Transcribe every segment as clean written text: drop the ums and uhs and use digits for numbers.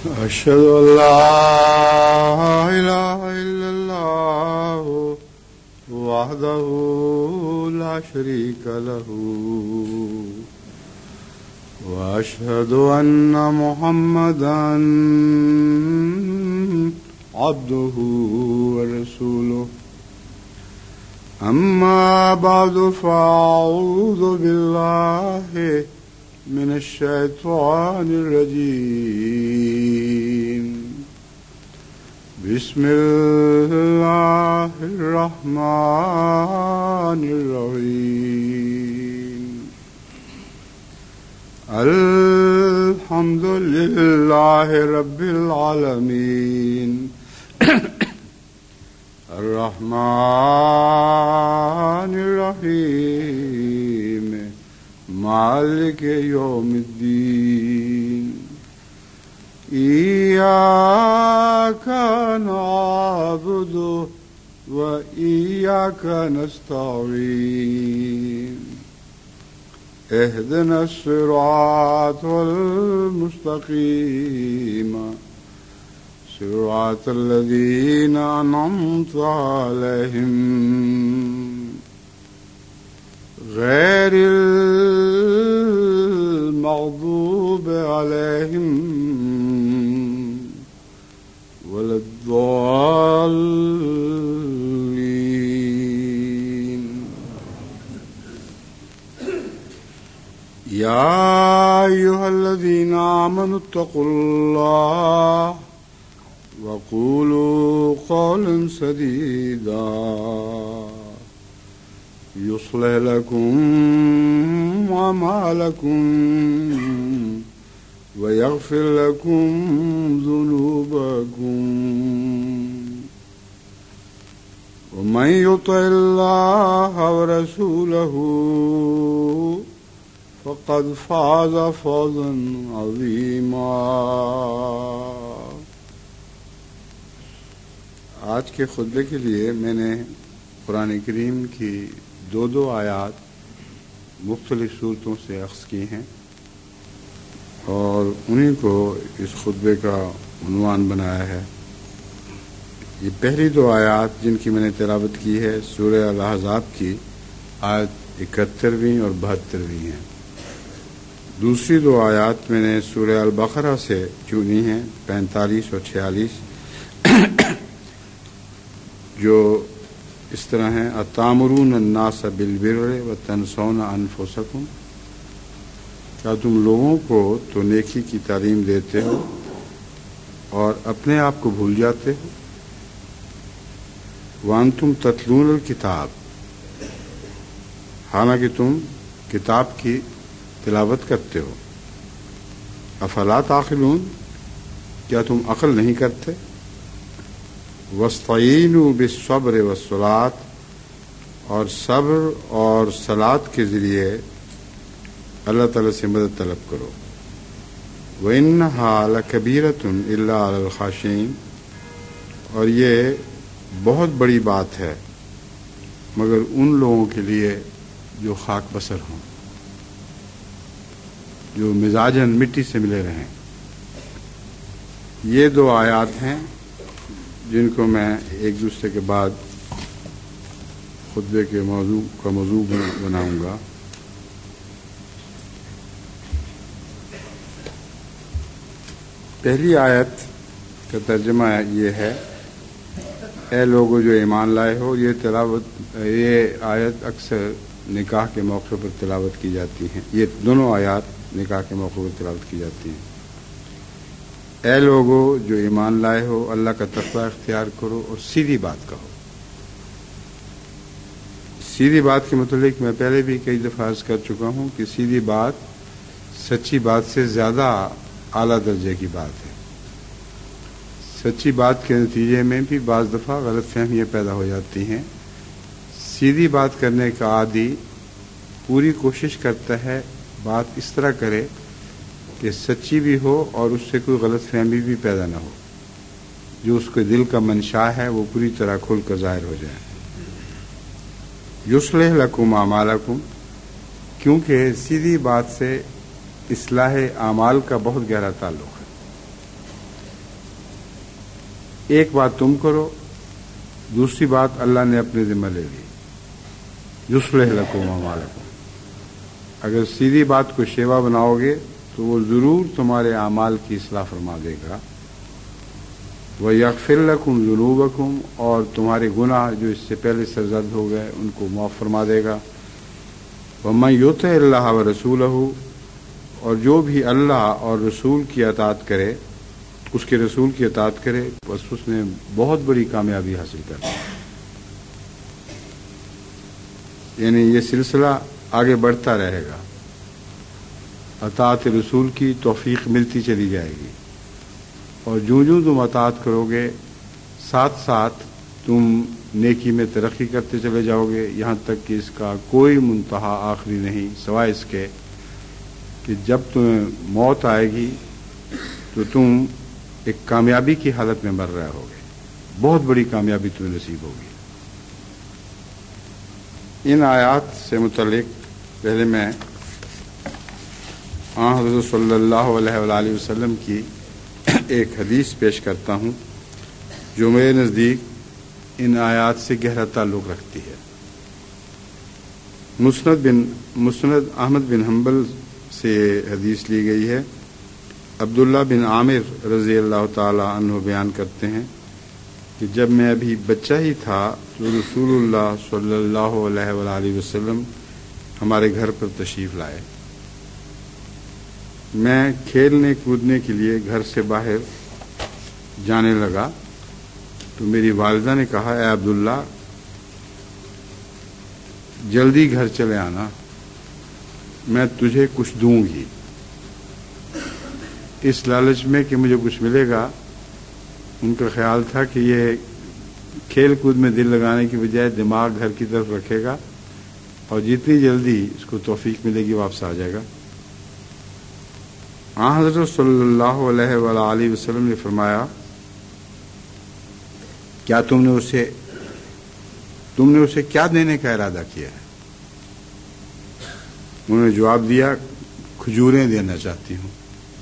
أشهد أن لا إله إلا الله وحده لا شريك له وأشهد أن محمدا عبده ورسوله أما بعد فأعوذ بالله من الشيطان الرجيم بسم الله الرحمن الرحيم الحمد لله رب العالمين الرحمن الرحيم مالك يوم الدين إياك نعبد وإياك نستعين اهدنا الصراط المستقيم صراط الذين أنعمت عليهم غير المغضوب عليهم ولا الضالين يا أيها الذين آمنوا اتقوا الله وقولوا قولا سديدا يصلح لكم أعمالكم ويغفر لكم ذنوبكم ومن يطع الله ورسوله فقد فاز فوزا عظيما. آج کے خطبے کے لیے میں نے قرآن کریم کی دو آیات مختلف صورتوں سے اخذ کی ہیں اور انہیں کو اس خطبے کا عنوان بنایا ہے. یہ پہلی دو آیات جن کی میں نے تلاوت کی ہے سورہ الاحزاب کی آیت 71ویں اور 72ویں ہیں. دوسری دو آیات میں نے سورہ البقرہ سے چنی ہیں 45 اور 46 جو اس طرح ہیں اتامرون الناس بالبر وتنسون انفسکم، کیا تم لوگوں کو تو نیکی کی تعلیم دیتے ہو اور اپنے آپ کو بھول جاتے ہو. وانتم تتلون الکتاب، حالانکہ تم کتاب کی تلاوت کرتے ہو. افلا تعقلون، کیا تم عقل نہیں کرتے. وَاسْتَعِينُوا بِالصَّبْرِ وَالصَّلَاةِ، اور صبر اور صلاۃ کے ذریعے اللہ تعالیٰ سے مدد طلب کرو. وَإِنَّهَا لَكَبِيرَةٌ إِلَّا عَلَى الْخَاشِعِينَ، اور یہ بہت بڑی بات ہے مگر ان لوگوں کے لیے جو خاک بسر ہوں، جو مزاجاً مٹی سے ملے رہیں. یہ دو آیات ہیں جن کو میں ایک دوسرے کے بعد خطبے کے موضوع بناؤں گا. پہلی آیت کا ترجمہ یہ ہے، اے لوگو جو ایمان لائے ہو. یہ آیت اکثر نکاح کے موقع پر تلاوت کی جاتی ہیں. یہ دونوں آیات نکاح کے موقع پر تلاوت کی جاتی ہیں. اے لوگو جو ایمان لائے ہو، اللہ کا تقوی اختیار کرو اور سیدھی بات کہو. سیدھی بات کے متعلق میں پہلے بھی کئی دفعہ عرض کر چکا ہوں کہ سیدھی بات سچی بات سے زیادہ اعلیٰ درجے کی بات ہے. سچی بات کے نتیجے میں بھی بعض دفعہ غلط فہمیاں پیدا ہو جاتی ہیں. سیدھی بات کرنے کا عادی پوری کوشش کرتا ہے بات اس طرح کرے کہ سچی بھی ہو اور اس سے کوئی غلط فہمی بھی پیدا نہ ہو. جو اس کے دل کا منشا ہے وہ پوری طرح کھل کر ظاہر ہو جائے. یصلح لکم اعمالکم، کیونکہ سیدھی بات سے اصلاح اعمال کا بہت گہرا تعلق ہے. ایک بات تم کرو، دوسری بات اللہ نے اپنے ذمہ لے لی، یصلح لکم اعمالکم۔ اگر سیدھی بات کو شیوا بناؤ گے تو وہ ضرور تمہارے اعمال کی اصلاح فرما دے گا، وَيَغْفِرْ لَكُمْ ذُنُوبَكُمْ، اور تمہارے گناہ جو اس سے پہلے سرزد ہو گئے ان کو معاف فرما دے گا۔ وَمَن يُطِعِ اللَّهَ وَرَسُولَهُ، اور جو بھی اللہ اور رسول کی اطاعت کرے، اس کے رسول کی اطاعت کرے، بس اس نے بہت بڑی کامیابی حاصل کر لی۔ یعنی یہ سلسلہ آگے بڑھتا رہے گا، اطاعت رسول کی توفیق ملتی چلی جائے گی، اور جو تم اطاعت کرو گے ساتھ ساتھ تم نیکی میں ترقی کرتے چلے جاؤ گے، یہاں تک کہ اس کا کوئی منتہا آخری نہیں، سوائے اس کے کہ جب تمہیں موت آئے گی تو تم ایک کامیابی کی حالت میں مر رہے ہوگے، بہت بڑی کامیابی تمہیں نصیب ہوگی۔ ان آیات سے متعلق پہلے میں حضرت صلی اللہ علیہ وآلہ وسلم کی ایک حدیث پیش کرتا ہوں جو میرے نزدیک ان آیات سے گہرا تعلق رکھتی ہے۔ مسند احمد بن حنبل سے حدیث لی گئی ہے۔ عبداللہ بن عامر رضی اللہ تعالی عنہ بیان کرتے ہیں کہ جب میں ابھی بچہ ہی تھا تو رسول اللہ صلی اللہ علیہ وآلہ وسلم ہمارے گھر پر تشریف لائے۔ میں کھیلنے کودنے کے لیے گھر سے باہر جانے لگا تو میری والدہ نے کہا، اے عبداللہ جلدی گھر چلے آنا، میں تجھے کچھ دوں گی۔ اس لالچ میں کہ مجھے کچھ ملے گا، ان کا خیال تھا کہ یہ کھیل کود میں دل لگانے کی بجائے دماغ گھر کی طرف رکھے گا اور جتنی جلدی اس کو توفیق ملے گی واپس آ جائے گا۔ حضرت صلی اللہ علیہ وآلہ وسلم نے فرمایا، کیا تم نے اسے کیا دینے کا ارادہ کیا ہے؟ انہوں نے جواب دیا، کھجوریں دینا چاہتی ہوں۔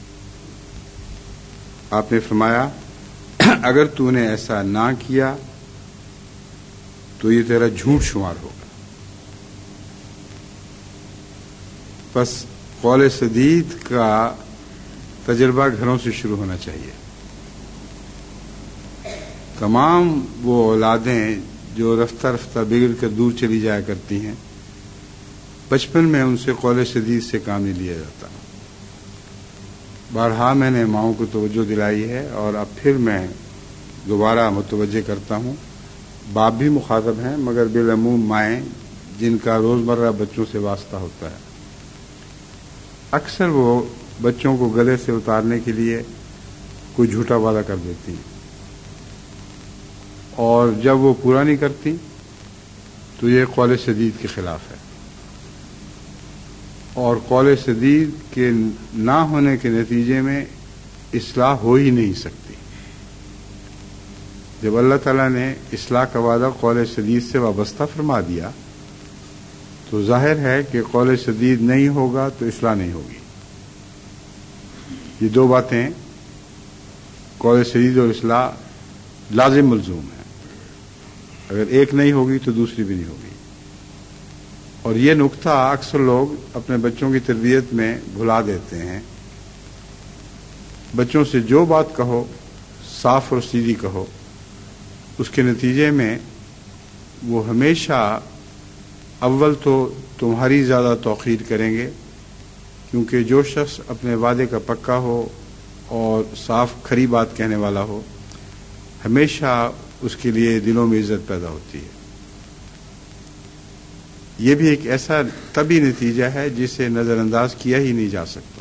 آپ نے فرمایا، اگر تو نے ایسا نہ کیا تو یہ تیرا جھوٹ شمار ہوگا۔ پس قول سدید کا تجربہ گھروں سے شروع ہونا چاہیے۔ تمام وہ اولادیں جو رفتہ رفتہ بگڑ کر دور چلی جایا کرتی ہیں، بچپن میں ان سے قول سدید سے کام نہیں لیا جاتا۔ بارہا میں نے ماؤں کو توجہ دلائی ہے اور اب پھر میں دوبارہ متوجہ کرتا ہوں، باپ بھی مخاطب ہیں مگر بالعموم مائیں جن کا روزمرہ بچوں سے واسطہ ہوتا ہے، اکثر وہ بچوں کو گلے سے اتارنے کے لیے کوئی جھوٹا وعدہ کر دیتی ہیں، اور جب وہ پورا نہیں کرتی تو یہ قول سدید کے خلاف ہے، اور قول سدید کے نہ ہونے کے نتیجے میں اصلاح ہو ہی نہیں سکتی۔ جب اللہ تعالیٰ نے اصلاح کا وعدہ قول سدید سے وابستہ فرما دیا تو ظاہر ہے کہ قول سدید نہیں ہوگا تو اصلاح نہیں ہوگی۔ یہ دو باتیں، قول سدید اور اصلاح، لازم ملزوم ہیں، اگر ایک نہیں ہوگی تو دوسری بھی نہیں ہوگی۔ اور یہ نقطہ اکثر لوگ اپنے بچوں کی تربیت میں بھلا دیتے ہیں۔ بچوں سے جو بات کہو صاف اور سیدھی کہو، اس کے نتیجے میں وہ ہمیشہ اول تو تمہاری زیادہ توقیر کریں گے، کیونکہ جو شخص اپنے وعدے کا پکا ہو اور صاف کھری بات کہنے والا ہو، ہمیشہ اس کے لیے دلوں میں عزت پیدا ہوتی ہے۔ یہ بھی ایک ایسا طبی نتیجہ ہے جسے نظر انداز کیا ہی نہیں جا سکتا۔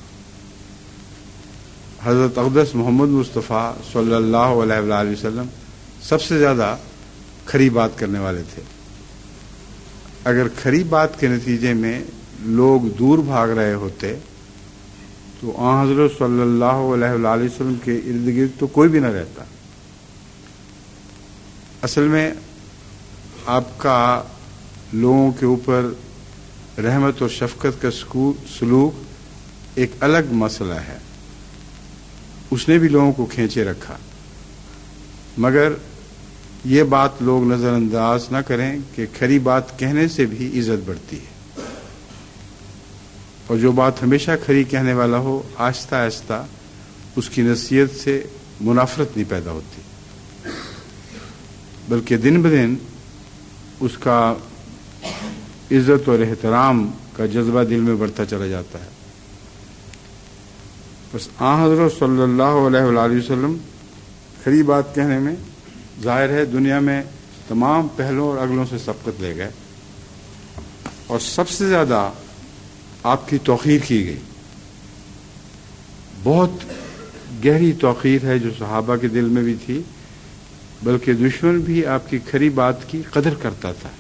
حضرت اقدس محمد مصطفیٰ صلی اللہ علیہ وآلہ وسلم سب سے زیادہ کھری بات کرنے والے تھے۔ اگر کھری بات کے نتیجے میں لوگ دور بھاگ رہے ہوتے تو آن حضرت صلی اللہ علیہ وآلہ وسلم کے ارد گرد تو کوئی بھی نہ رہتا۔ اصل میں آپ کا لوگوں کے اوپر رحمت اور شفقت کا سلوک ایک الگ مسئلہ ہے، اس نے بھی لوگوں کو کھینچے رکھا۔ مگر یہ بات لوگ نظر انداز نہ کریں کہ کھری بات کہنے سے بھی عزت بڑھتی ہے، اور جو بات ہمیشہ کھری کہنے والا ہو آہستہ آہستہ اس کی نصیحت سے منافرت نہیں پیدا ہوتی، بلکہ دن بدن اس کا عزت اور احترام کا جذبہ دل میں بڑھتا چلا جاتا ہے۔ بس آن حضرت صلی اللہ علیہ وآلہ وسلم کھری بات کہنے میں ظاہر ہے دنیا میں تمام پہلوں اور اگلوں سے سبقت لے گئے، اور سب سے زیادہ آپ کی توقیر کی گئی۔ بہت گہری توقیر ہے جو صحابہ کے دل میں بھی تھی، بلکہ دشمن بھی آپ کی کھری بات کی قدر کرتا تھا۔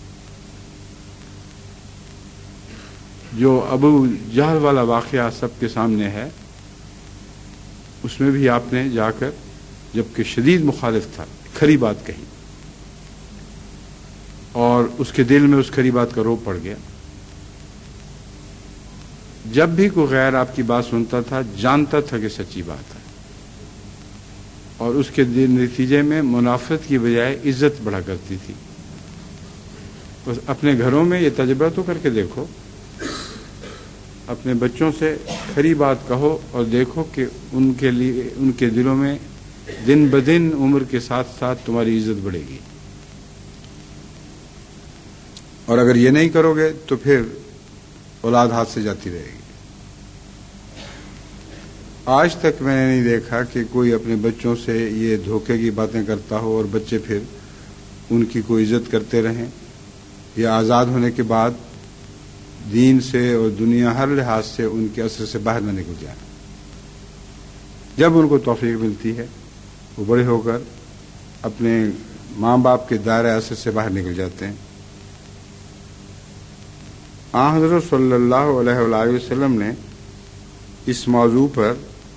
جو ابو جہل والا واقعہ سب کے سامنے ہے، اس میں بھی آپ نے جا کر جبکہ شدید مخالف تھا کھری بات کہی، اور اس کے دل میں اس کھری بات کا روب پڑ گیا۔ جب بھی کوئی غیر آپ کی بات سنتا تھا جانتا تھا کہ سچی بات ہے، اور اس کے نتیجے میں منافرت کی بجائے عزت بڑھا کرتی تھی۔ بس اپنے گھروں میں یہ تجربہ تو کر کے دیکھو، اپنے بچوں سے کھری بات کہو اور دیکھو کہ ان کے دلوں میں دن بدن عمر کے ساتھ ساتھ تمہاری عزت بڑھے گی، اور اگر یہ نہیں کرو گے تو پھر اولاد ہاتھ سے جاتی رہے گی۔ آج تک میں نے نہیں دیکھا کہ کوئی اپنے بچوں سے یہ دھوکے کی باتیں کرتا ہو اور بچے پھر ان کی کوئی عزت کرتے رہیں، یا آزاد ہونے کے بعد دین سے اور دنیا ہر لحاظ سے ان کے اثر سے باہر نہ نکل جائیں۔ جب ان کو توفیق ملتی ہے وہ بڑے ہو کر اپنے ماں باپ کے دائرہ اثر سے باہر نکل جاتے ہیں۔ آن حضرت صلی اللہ علیہ وآلہ وسلم نے اس موضوع پر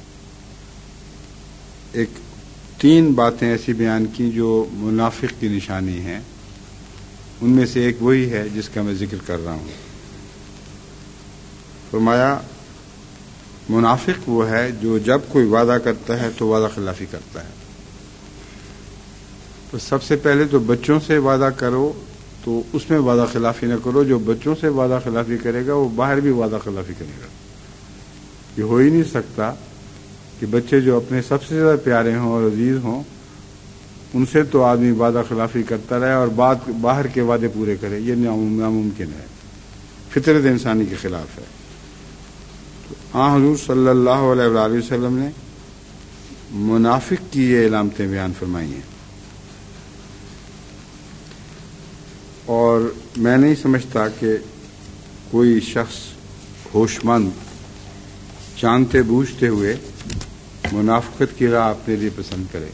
ایک 3 باتیں ایسی بیان کی جو منافق کی نشانی ہیں، ان میں سے ایک وہی ہے جس کا میں ذکر کر رہا ہوں۔ فرمایا منافق وہ ہے جو جب کوئی وعدہ کرتا ہے تو وعدہ خلافی کرتا ہے۔ تو سب سے پہلے تو بچوں سے وعدہ کرو تو اس میں وعدہ خلافی نہ کرو، جو بچوں سے وعدہ خلافی کرے گا وہ باہر بھی وعدہ خلافی کرے گا۔ یہ ہو ہی نہیں سکتا کہ بچے جو اپنے سب سے زیادہ پیارے ہوں اور عزیز ہوں ان سے تو آدمی وعدہ خلافی کرتا رہے اور باہر کے وعدے پورے کرے، یہ ناممکن ہے، فطرت انسانی کے خلاف ہے۔ حضور صلی اللہ علیہ وآلہ وسلم نے منافق کی یہ علامتیں بیان فرمائی ہیں، اور میں نہیں سمجھتا کہ کوئی شخص ہوش مند جانتے بوجھتے ہوئے منافقت کی راہ اپنے لیے پسند کرے۔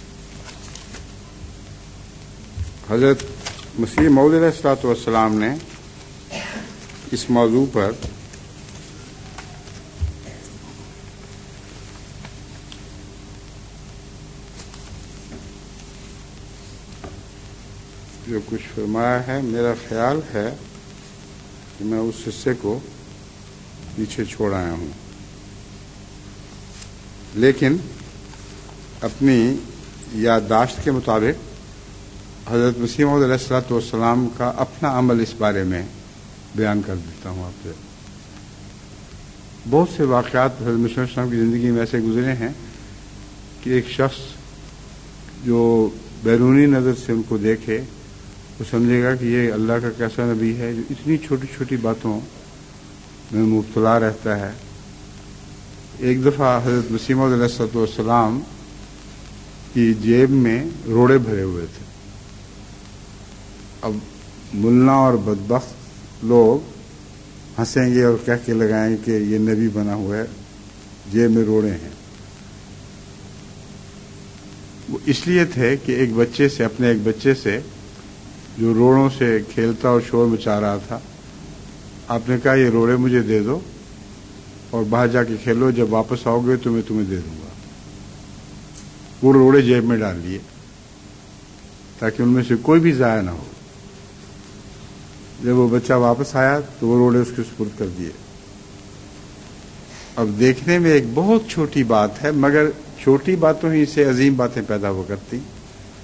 حضرت مسیح موعود علیہ الصلوۃ والسلام نے اس موضوع پر جو کچھ فرمایا ہے، میرا خیال ہے کہ میں اس حصے کو پیچھے چھوڑ آیا ہوں، لیکن اپنی یادداشت کے مطابق حضرت مسیح موعود علیہ الصلوۃ والسلام کا اپنا عمل اس بارے میں بیان کر دیتا ہوں آپ سے۔ بہت سے واقعات حضرت مسیح علیہ السلام کی زندگی میں ایسے گزرے ہیں کہ ایک شخص جو بیرونی نظر سے ان کو دیکھے وہ سمجھے گا کہ یہ اللہ کا کیسا نبی ہے جو اتنی چھوٹی چھوٹی باتوں میں مبتلا رہتا ہے۔ ایک دفعہ حضرت مسیح موعود علیہ الصلوۃ والسلام کی جیب میں روڑے بھرے ہوئے تھے۔ اب ملا اور بدبخت لوگ ہنسیں گے اور کہہ کے لگائیں کہ یہ نبی بنا ہوا ہے، جیب میں روڑے ہیں۔ وہ اس لیے تھے کہ اپنے ایک بچے سے جو روڑوں سے کھیلتا اور شور مچا رہا تھا، آپ نے کہا یہ روڑے مجھے دے دو اور باہر جا کے کھیلو، جب واپس آؤ گے تو میں تمہیں دے دوں گا۔ وہ روڑے جیب میں ڈال لیے تاکہ ان میں سے کوئی بھی ضائع نہ ہو۔ جب وہ بچہ واپس آیا تو وہ روڑے اس کے سپرد کر دیے۔ اب دیکھنے میں ایک بہت چھوٹی بات ہے، مگر چھوٹی باتوں ہی سے عظیم باتیں پیدا ہو کرتی۔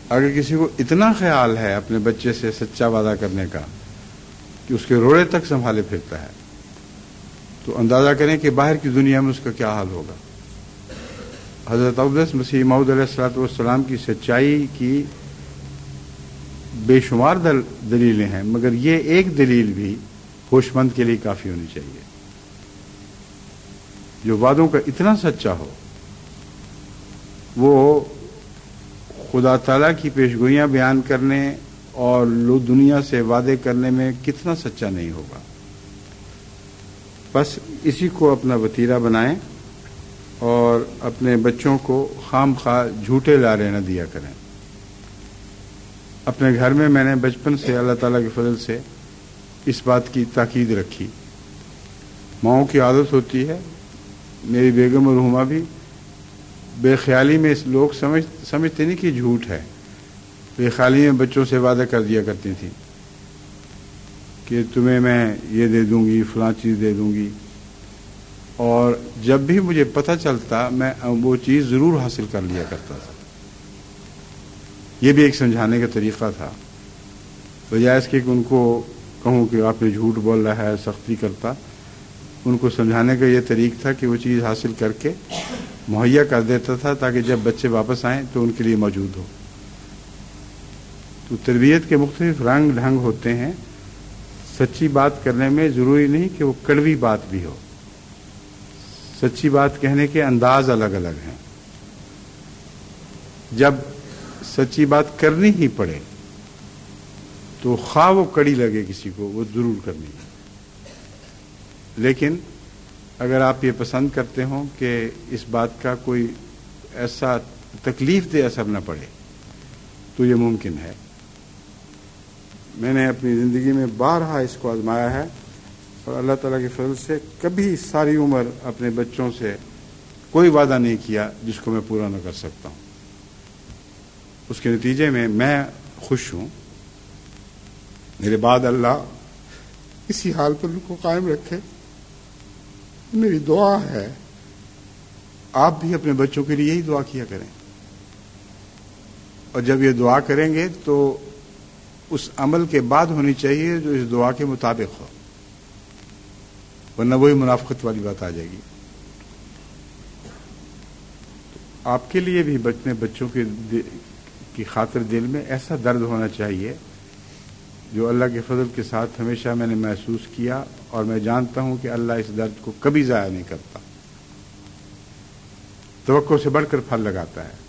اگر کسی کو اتنا خیال ہے اپنے بچے سے سچا وعدہ کرنے کا کہ اس کے روڑے تک سنبھالے پھرتا ہے، تو اندازہ کریں کہ باہر کی دنیا میں اس کا کیا حال ہوگا۔ حضرت اقدس مسیح موعود علیہ الصلوۃ والسلام کی سچائی کی بے شمار دلیلیں ہیں، مگر یہ ایک دلیل بھی ہوش مند کے لیے کافی ہونی چاہیے، جو وعدوں کا اتنا سچا ہو، وہ خدا تعالیٰ کی پیشگوئیاں بیان کرنے اور دنیا سے وعدے کرنے میں کتنا سچا نہیں ہوگا۔ بس اسی کو اپنا وتیرہ بنائیں اور اپنے بچوں کو خام خواہ جھوٹے لارے نہ دیا کریں۔ اپنے گھر میں نے بچپن سے اللہ تعالیٰ کے فضل سے اس بات کی تاکید رکھی۔ ماؤں کی عادت ہوتی ہے، میری بیگم مرحومہ بھی بے خیالی میں لوگ سمجھتے نہیں کہ جھوٹ ہے، بے خیالی میں بچوں سے وعدہ کر دیا کرتی تھیں کہ تمہیں میں یہ دے دوں گی، فلاں چیز دے دوں گی، اور جب بھی مجھے پتہ چلتا میں وہ چیز ضرور حاصل کر لیا کرتا تھا۔ یہ بھی ایک سمجھانے کا طریقہ تھا، بجائے اس کے کہ ان کو کہوں کہ آپ نے جھوٹ بول رہا ہے، سختی کرتا، ان کو سمجھانے کا یہ طریقہ تھا کہ وہ چیز حاصل کر کے مہیا کر دیتا تھا تاکہ جب بچے واپس آئیں تو ان کے لیے موجود ہو۔ تو تربیت کے مختلف رنگ ڈھنگ ہوتے ہیں۔ سچی بات کرنے میں ضروری نہیں کہ وہ کڑوی بات بھی ہو، سچی بات کہنے کے انداز الگ الگ ہیں۔ جب سچی بات کرنی ہی پڑے تو خواہ وہ کڑی لگے کسی کو، وہ ضرور کرنی ہے، لیکن اگر آپ یہ پسند کرتے ہوں کہ اس بات کا کوئی ایسا تکلیف دہ اثر نہ پڑے تو یہ ممکن ہے۔ میں نے اپنی زندگی میں بارہا اس کو آزمایا ہے اور اللہ تعالیٰ کے فضل سے کبھی ساری عمر اپنے بچوں سے کوئی وعدہ نہیں کیا جس کو میں پورا نہ کر سکتا ہوں۔ اس کے نتیجے میں خوش ہوں۔ میرے بعد اللہ اسی حال پر ان کو قائم رکھے۔ میری دعا ہے آپ بھی اپنے بچوں کے لیے یہی دعا کیا کریں، اور جب یہ دعا کریں گے تو اس عمل کے بعد ہونی چاہیے جو اس دعا کے مطابق ہو، ورنہ وہی منافقت والی بات آ جائے گی۔ آپ کے لیے بھی اپنے بچوں کی خاطر دل میں ایسا درد ہونا چاہیے جو اللہ کے فضل کے ساتھ ہمیشہ میں نے محسوس کیا، اور میں جانتا ہوں کہ اللہ اس درد کو کبھی ضائع نہیں کرتا، توقع سے بڑھ کر پھل لگاتا ہے۔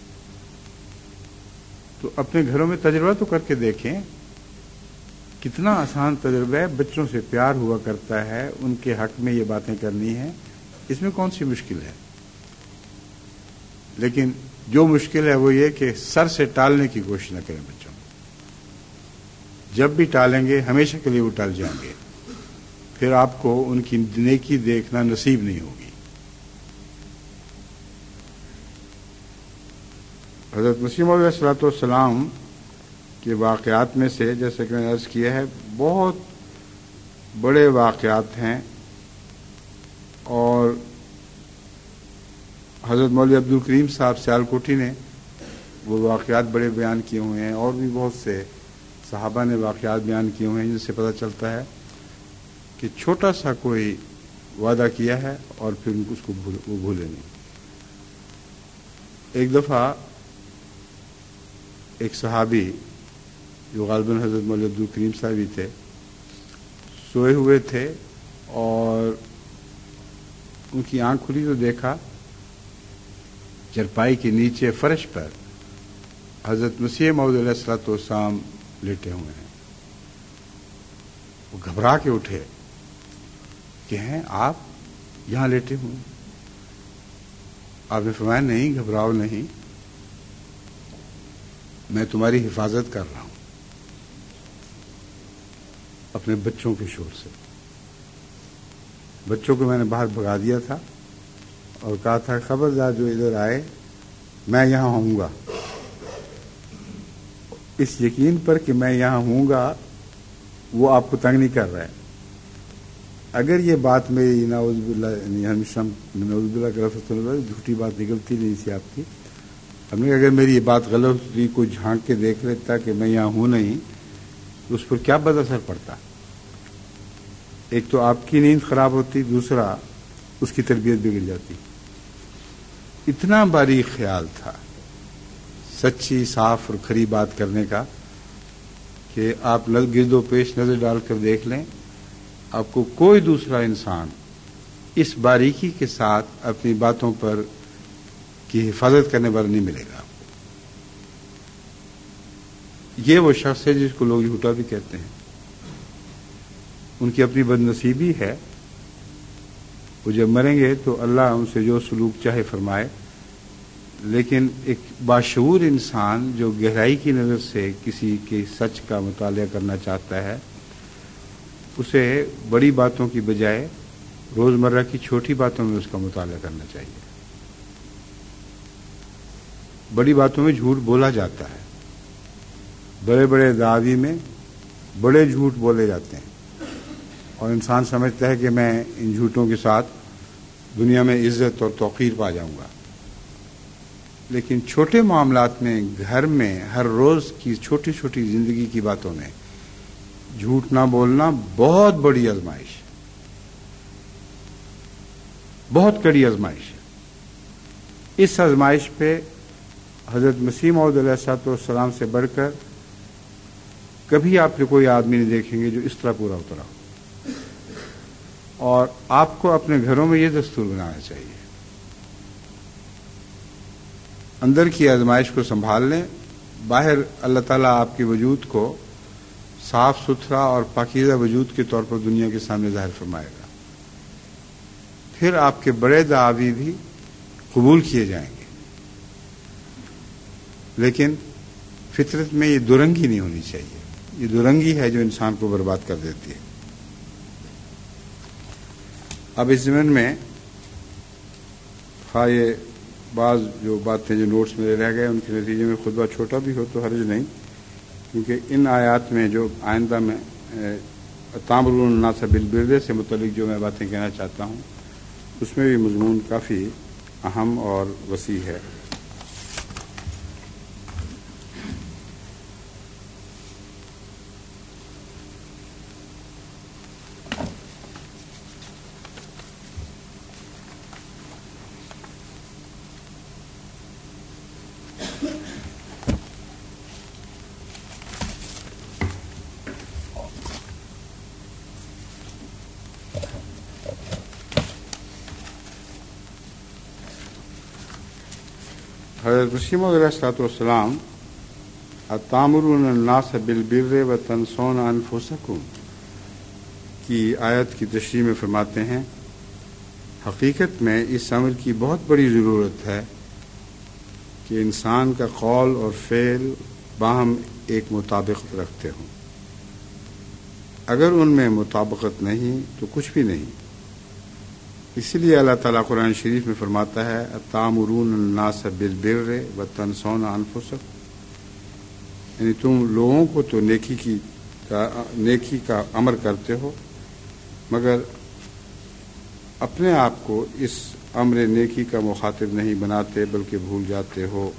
تو اپنے گھروں میں تجربہ تو کر کے دیکھیں، کتنا آسان تجربہ ہے، بچوں سے پیار ہوا کرتا ہے، ان کے حق میں یہ باتیں کرنی ہیں، اس میں کون سی مشکل ہے؟ لیکن جو مشکل ہے وہ یہ کہ سر سے ٹالنے کی کوشش نہ کریں بچوں، جب بھی ٹالیں گے ہمیشہ کے لیے وہ ٹل جائیں گے، پھر آپ کو ان کی نیکی دیکھنا نصیب نہیں ہوگی۔ حضرت مسیح موعود علیہ الصلوۃ والسلام کے واقعات میں سے، جیسے کہ میں نے عرض کیا ہے، بہت بڑے واقعات ہیں، اور حضرت مولوی عبد الکریم صاحب سیالکوٹی نے وہ واقعات بڑے بیان کیے ہوئے ہیں، اور بھی بہت سے صحابہ نے واقعات بیان کیے ہوئے ہیں، جس سے پتہ چلتا ہے کہ چھوٹا سا کوئی وعدہ کیا ہے اور پھر اس کو وہ بھولے نہیں۔ ایک دفعہ ایک صحابی جو غالباً حضرت مولوی عبد الکریم صاحب ہی تھے، سوئے ہوئے تھے اور ان کی آنکھ کھلی تو دیکھا چرپائی کے نیچے فرش پر حضرت مسیح موعود علیہ الصلوۃ والسلام لیٹے ہوئے ہیں۔ وہ گھبرا کے اٹھے کہ ہیں آپ یہاں لیٹے ہوئے ہیں؟ آپ نے فرمایا نہیں، گھبراؤ نہیں، میں تمہاری حفاظت کر رہا ہوں اپنے بچوں کے شور سے۔ بچوں کو میں نے باہر بھگا دیا تھا اور کہا تھا خبردار جو ادھر آئے میں یہاں ہوں گا، اس یقین پر کہ میں یہاں ہوں گا وہ آپ کو تنگ نہیں کر رہا ہے۔ اگر یہ بات میری نعوذ باللہ کا لفظ جھوٹی بات نکلتی نہیں تھی آپ کی، ہم نے کہا اگر میری یہ بات غلط ہوتی، کوئی جھانک کے دیکھ لیتا کہ میں یہاں ہوں نہیں، تو اس پر کیا بد اثر پڑتا؟ ایک تو آپ کی نیند خراب ہوتی، دوسرا اس کی تربیت بگڑ جاتی۔ اتنا باریک خیال تھا سچی، صاف اور کھری بات کرنے کا کہ آپ گرد و پیش نظر ڈال کر دیکھ لیں، آپ کو کوئی دوسرا انسان اس باریکی کے ساتھ اپنی باتوں پر کی حفاظت کرنے والا نہیں ملے گا آپ کو۔ یہ وہ شخص ہے جس کو لوگ جھوٹا بھی کہتے ہیں، ان کی اپنی بد نصیبی ہے۔ وہ جب مریں گے تو اللہ ان سے جو سلوک چاہے فرمائے، لیکن ایک باشعور انسان جو گہرائی کی نظر سے کسی کے سچ کا مطالعہ کرنا چاہتا ہے، اسے بڑی باتوں کی بجائے روزمرہ کی چھوٹی باتوں میں اس کا مطالعہ کرنا چاہیے۔ بڑی باتوں میں جھوٹ بولا جاتا ہے، بڑے بڑے دعوی میں بڑے جھوٹ بولے جاتے ہیں، اور انسان سمجھتا ہے کہ میں ان جھوٹوں کے ساتھ دنیا میں عزت اور توقیر پا جاؤں گا۔ لیکن چھوٹے معاملات میں، گھر میں، ہر روز کی چھوٹی چھوٹی زندگی کی باتوں میں جھوٹ نہ بولنا بہت بڑی آزمائش ہے، بہت کڑی آزمائش ہے۔ اس آزمائش پہ حضرت مسیح موعود علیہ السلام سے بڑھ کر کبھی آپ نے کوئی آدمی نہیں دیکھیں گے جو اس طرح پورا اترا ہو۔ اور آپ کو اپنے گھروں میں یہ دستور بنانا چاہیے، اندر کی آزمائش کو سنبھال لیں، باہر اللہ تعالیٰ آپ کے وجود کو صاف ستھرا اور پاکیزہ وجود کے طور پر دنیا کے سامنے ظاہر فرمائے گا۔ پھر آپ کے بڑے دعوی بھی قبول کیے جائیں گے، لیکن فطرت میں یہ دورنگی نہیں ہونی چاہیے۔ یہ دورنگی ہے جو انسان کو برباد کر دیتی ہے۔ اب اس ضمن میں یہ بعض جو باتیں جو نوٹس میں رہ گئے، ان کے نتیجے میں خطبہ چھوٹا بھی ہو تو حرج نہیں، کیونکہ ان آیات میں جو آئندہ میں تامرون الناس بالبر سے متعلق جو میں باتیں کہنا چاہتا ہوں، اس میں بھی مضمون کافی اہم اور وسیع ہے۔ حضرت مسیح موعود علیہ السلام اتامرون الناس بالبر وتنسون انفسکم کی آیت کی تشریح میں فرماتے ہیں، حقیقت میں اس عمل کی بہت بڑی ضرورت ہے کہ انسان کا قول اور فعل باہم ایک مطابقت رکھتے ہوں۔ اگر ان میں مطابقت نہیں تو کچھ بھی نہیں۔ اسی لیے اللہ تعالیٰ قرآن شریف میں فرماتا ہے اتامرون الناس بالبر وتنسون انفسکم، یعنی تم لوگوں کو تو نیکی کا امر کرتے ہو، مگر اپنے آپ کو اس امر نیکی کا مخاطب نہیں بناتے بلکہ بھول جاتے ہو۔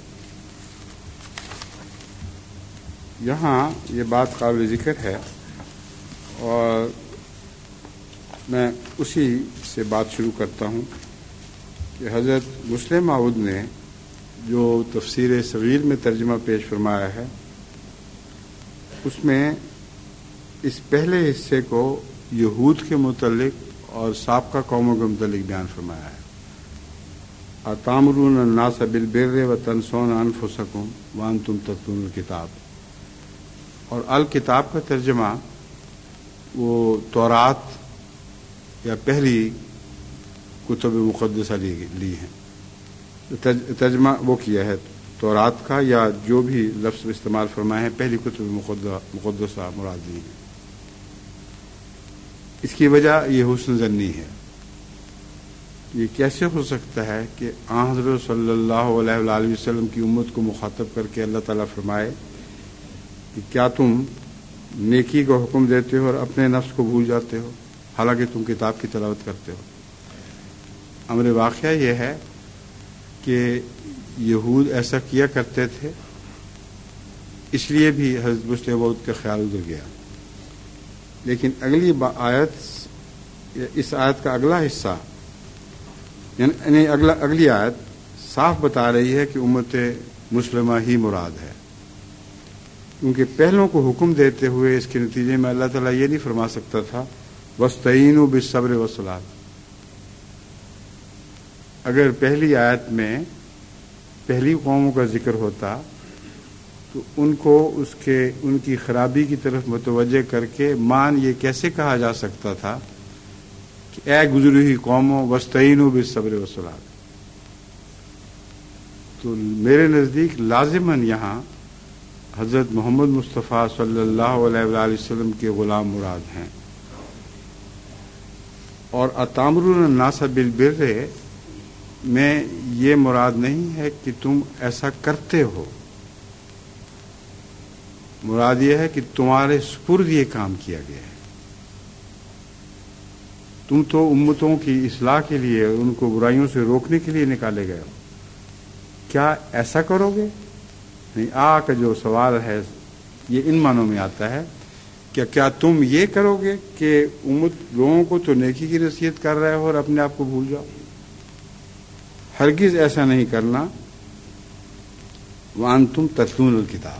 یہاں یہ بات قابل ذکر ہے، اور میں اسی سے بات شروع کرتا ہوں کہ حضرت مسلم موعود نے جو تفسیر صغیر میں ترجمہ پیش فرمایا ہے، اس میں اس پہلے حصے کو یہود کے متعلق اور سابقہ قوموں کے متعلق بیان فرمایا ہے۔ اتامرون الناس بالبر وتنسون انفسکم وانتم تتلون الکتاب، اور الکتاب کا ترجمہ وہ تورات یا پہلی کتب مقدسہ لی ہیں، ترجمہ وہ کیا ہے تورات کا، یا جو بھی لفظ استعمال فرمائے ہیں پہلی کتب مقدسہ مراد لی ہیں۔ اس کی وجہ یہ حسن ظنی ہے۔ یہ کیسے ہو سکتا ہے کہ آن حضرت صلی اللہ علیہ وآلہ وسلم کی امت کو مخاطب کر کے اللہ تعالیٰ فرمائے کہ کیا تم نیکی کو حکم دیتے ہو اور اپنے نفس کو بھول جاتے ہو حالانکہ تم کتاب کی تلاوت کرتے ہو؟ امر واقعہ یہ ہے کہ یہود ایسا کیا کرتے تھے، اس لیے بھی حضرت مسلم موعود کا خیال ادھر گیا. لیکن اگلی آیت، اس آیت کا اگلا حصہ، یعنی اگلی آیت صاف بتا رہی ہے کہ امت مسلمہ ہی مراد ہے. کیونکہ پہلوں کو حکم دیتے ہوئے اس کے نتیجے میں اللہ تعالیٰ یہ نہیں فرما سکتا تھا وَاسْتَعِینُوا بِالصَّبْرِ وَالصَّلَاةِ. اگر پہلی آیت میں پہلی قوموں کا ذکر ہوتا تو ان کو ان کی خرابی کی طرف متوجہ کر کے مان یہ کیسے کہا جا سکتا تھا کہ اے گزری ہوئی قوموں وَاسْتَعِینُوا بِالصَّبْرِ وَالصَّلَاةِ. تو میرے نزدیک لازماً یہاں حضرت محمد مصطفیٰ صلی اللہ علیہ وآلہ وسلم کے غلام مراد ہیں. اور اتامرون الناس بالبر میں یہ مراد نہیں ہے کہ تم ایسا کرتے ہو، مراد یہ ہے کہ تمہارے سپرد یہ کام کیا گیا ہے. تم تو امتوں کی اصلاح کے لیے، ان کو برائیوں سے روکنے کے لیے نکالے گئے ہو. کیا ایسا کرو گے؟ نہیں. کا جو سوال ہے یہ ان معنوں میں آتا ہے کہ کیا تم یہ کرو گے کہ امت لوگوں کو تو نیکی کی نصیحت کر رہے ہو اور اپنے آپ کو بھول جاؤ؟ ہرگز ایسا نہیں کرنا. وانتم تتلون الکتاب،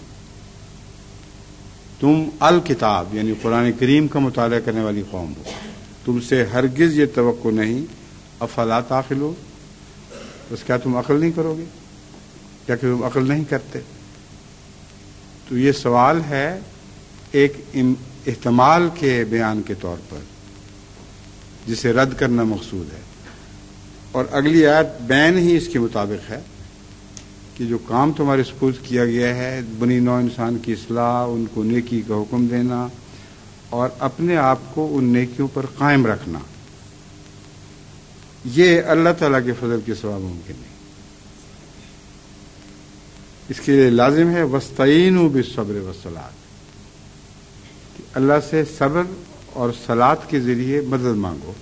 تم الکتاب یعنی قرآن کریم کا مطالعہ کرنے والی قوم ہو. تم سے ہرگز یہ توقع نہیں افلا تعقلون، بس کیا تم عقل نہیں کرو گے؟ کیا کہ تم عقل نہیں کرتے؟ تو یہ سوال ہے ایک احتمال کے بیان کے طور پر جسے رد کرنا مقصود ہے. اور اگلی آیت بین ہی اس کے مطابق ہے کہ جو کام تمہارے سپرد کیا گیا ہے، بنی نوع انسان کی اصلاح، ان کو نیکی کا حکم دینا اور اپنے آپ کو ان نیکیوں پر قائم رکھنا، یہ اللہ تعالیٰ کے فضل کے سوا ممکن نہیں. اس کے لیے لازم ہے وَاسْتَعِینُوا بِالصَّبْرِ وَالصَّلَاةِ، کہ اللہ سے صبر اور صلاۃ کے ذریعے مدد مانگو.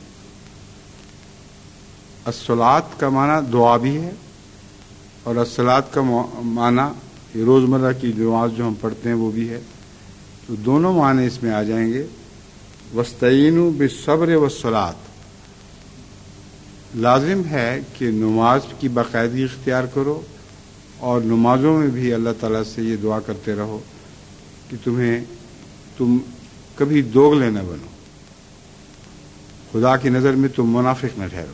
الصلاۃ کا معنی دعا بھی ہے اور الصلاۃ کا معنی یہ روزمرہ کی نماز جو ہم پڑھتے ہیں وہ بھی ہے. تو دونوں معنی اس میں آ جائیں گے. وَاسْتَعِینُوا بِالصَّبْرِ وَالصَّلَاةِ، لازم ہے کہ نماز کی باقاعدگی اختیار کرو اور نمازوں میں بھی اللہ تعالیٰ سے یہ دعا کرتے رہو کہ تم کبھی دوگلے نہ بنو، خدا کی نظر میں تم منافق نہ ٹھہرو.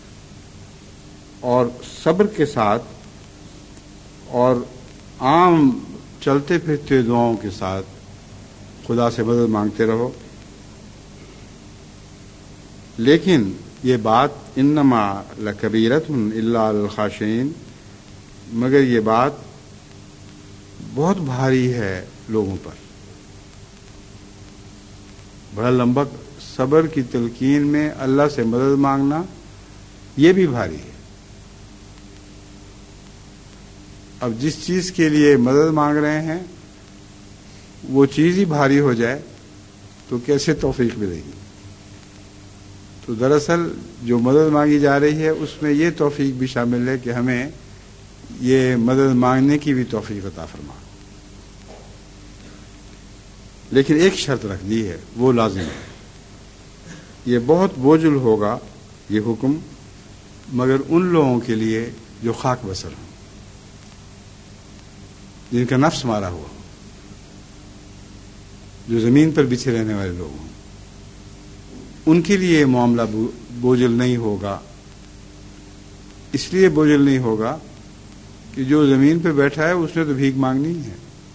اور صبر کے ساتھ اور عام چلتے پھرتے دعاؤں کے ساتھ خدا سے مدد مانگتے رہو. لیکن یہ بات انما لکبیرۃ الا علی الخاشعین، مگر یہ بات بہت بھاری ہے لوگوں پر. بڑا لمبا صبر کی تلقین میں اللہ سے مدد مانگنا یہ بھی بھاری ہے. اب جس چیز کے لیے مدد مانگ رہے ہیں وہ چیز ہی بھاری ہو جائے تو کیسے توفیق ملے گی؟ تو دراصل جو مدد مانگی جا رہی ہے اس میں یہ توفیق بھی شامل ہے کہ ہمیں یہ مدد مانگنے کی بھی توفیق عطا فرما. لیکن ایک شرط رکھ دی ہے، وہ لازم ہے. یہ بہت بوجھل ہوگا یہ حکم، مگر ان لوگوں کے لیے جو خاک بسر ہوں، جن کا نفس مارا ہوا ہو، جو زمین پر بچھے رہنے والے لوگ ہوں، ان کے لیے یہ معاملہ بوجھل نہیں ہوگا. اس لیے بوجھل نہیں ہوگا کہ جو زمین پہ بیٹھا ہے اس نے تو بھیک مانگنی ہے،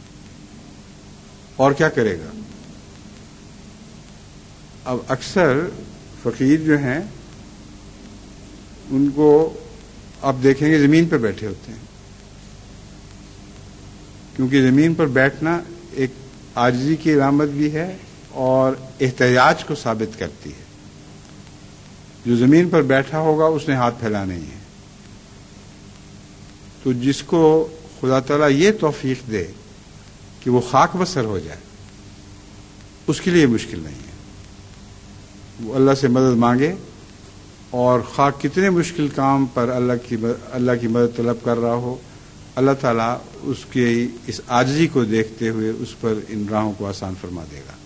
اور کیا کرے گا؟ اب اکثر فقیر جو ہیں ان کو آپ دیکھیں گے زمین پہ بیٹھے ہوتے ہیں، کیونکہ زمین پر بیٹھنا ایک عاجزی کی علامت بھی ہے اور احتجاج کو ثابت کرتی ہے. جو زمین پر بیٹھا ہوگا اس نے ہاتھ پھیلانے ہی ہے. تو جس کو خدا تعالیٰ یہ توفیق دے کہ وہ خاک بسر ہو جائے، اس کے لیے مشکل نہیں ہے. وہ اللہ سے مدد مانگے اور خواہ کتنے مشکل کام پر اللہ کی مدد طلب کر رہا ہو، اللہ تعالیٰ اس کے اس عاجزی کو دیکھتے ہوئے اس پر ان راہوں کو آسان فرما دے گا۔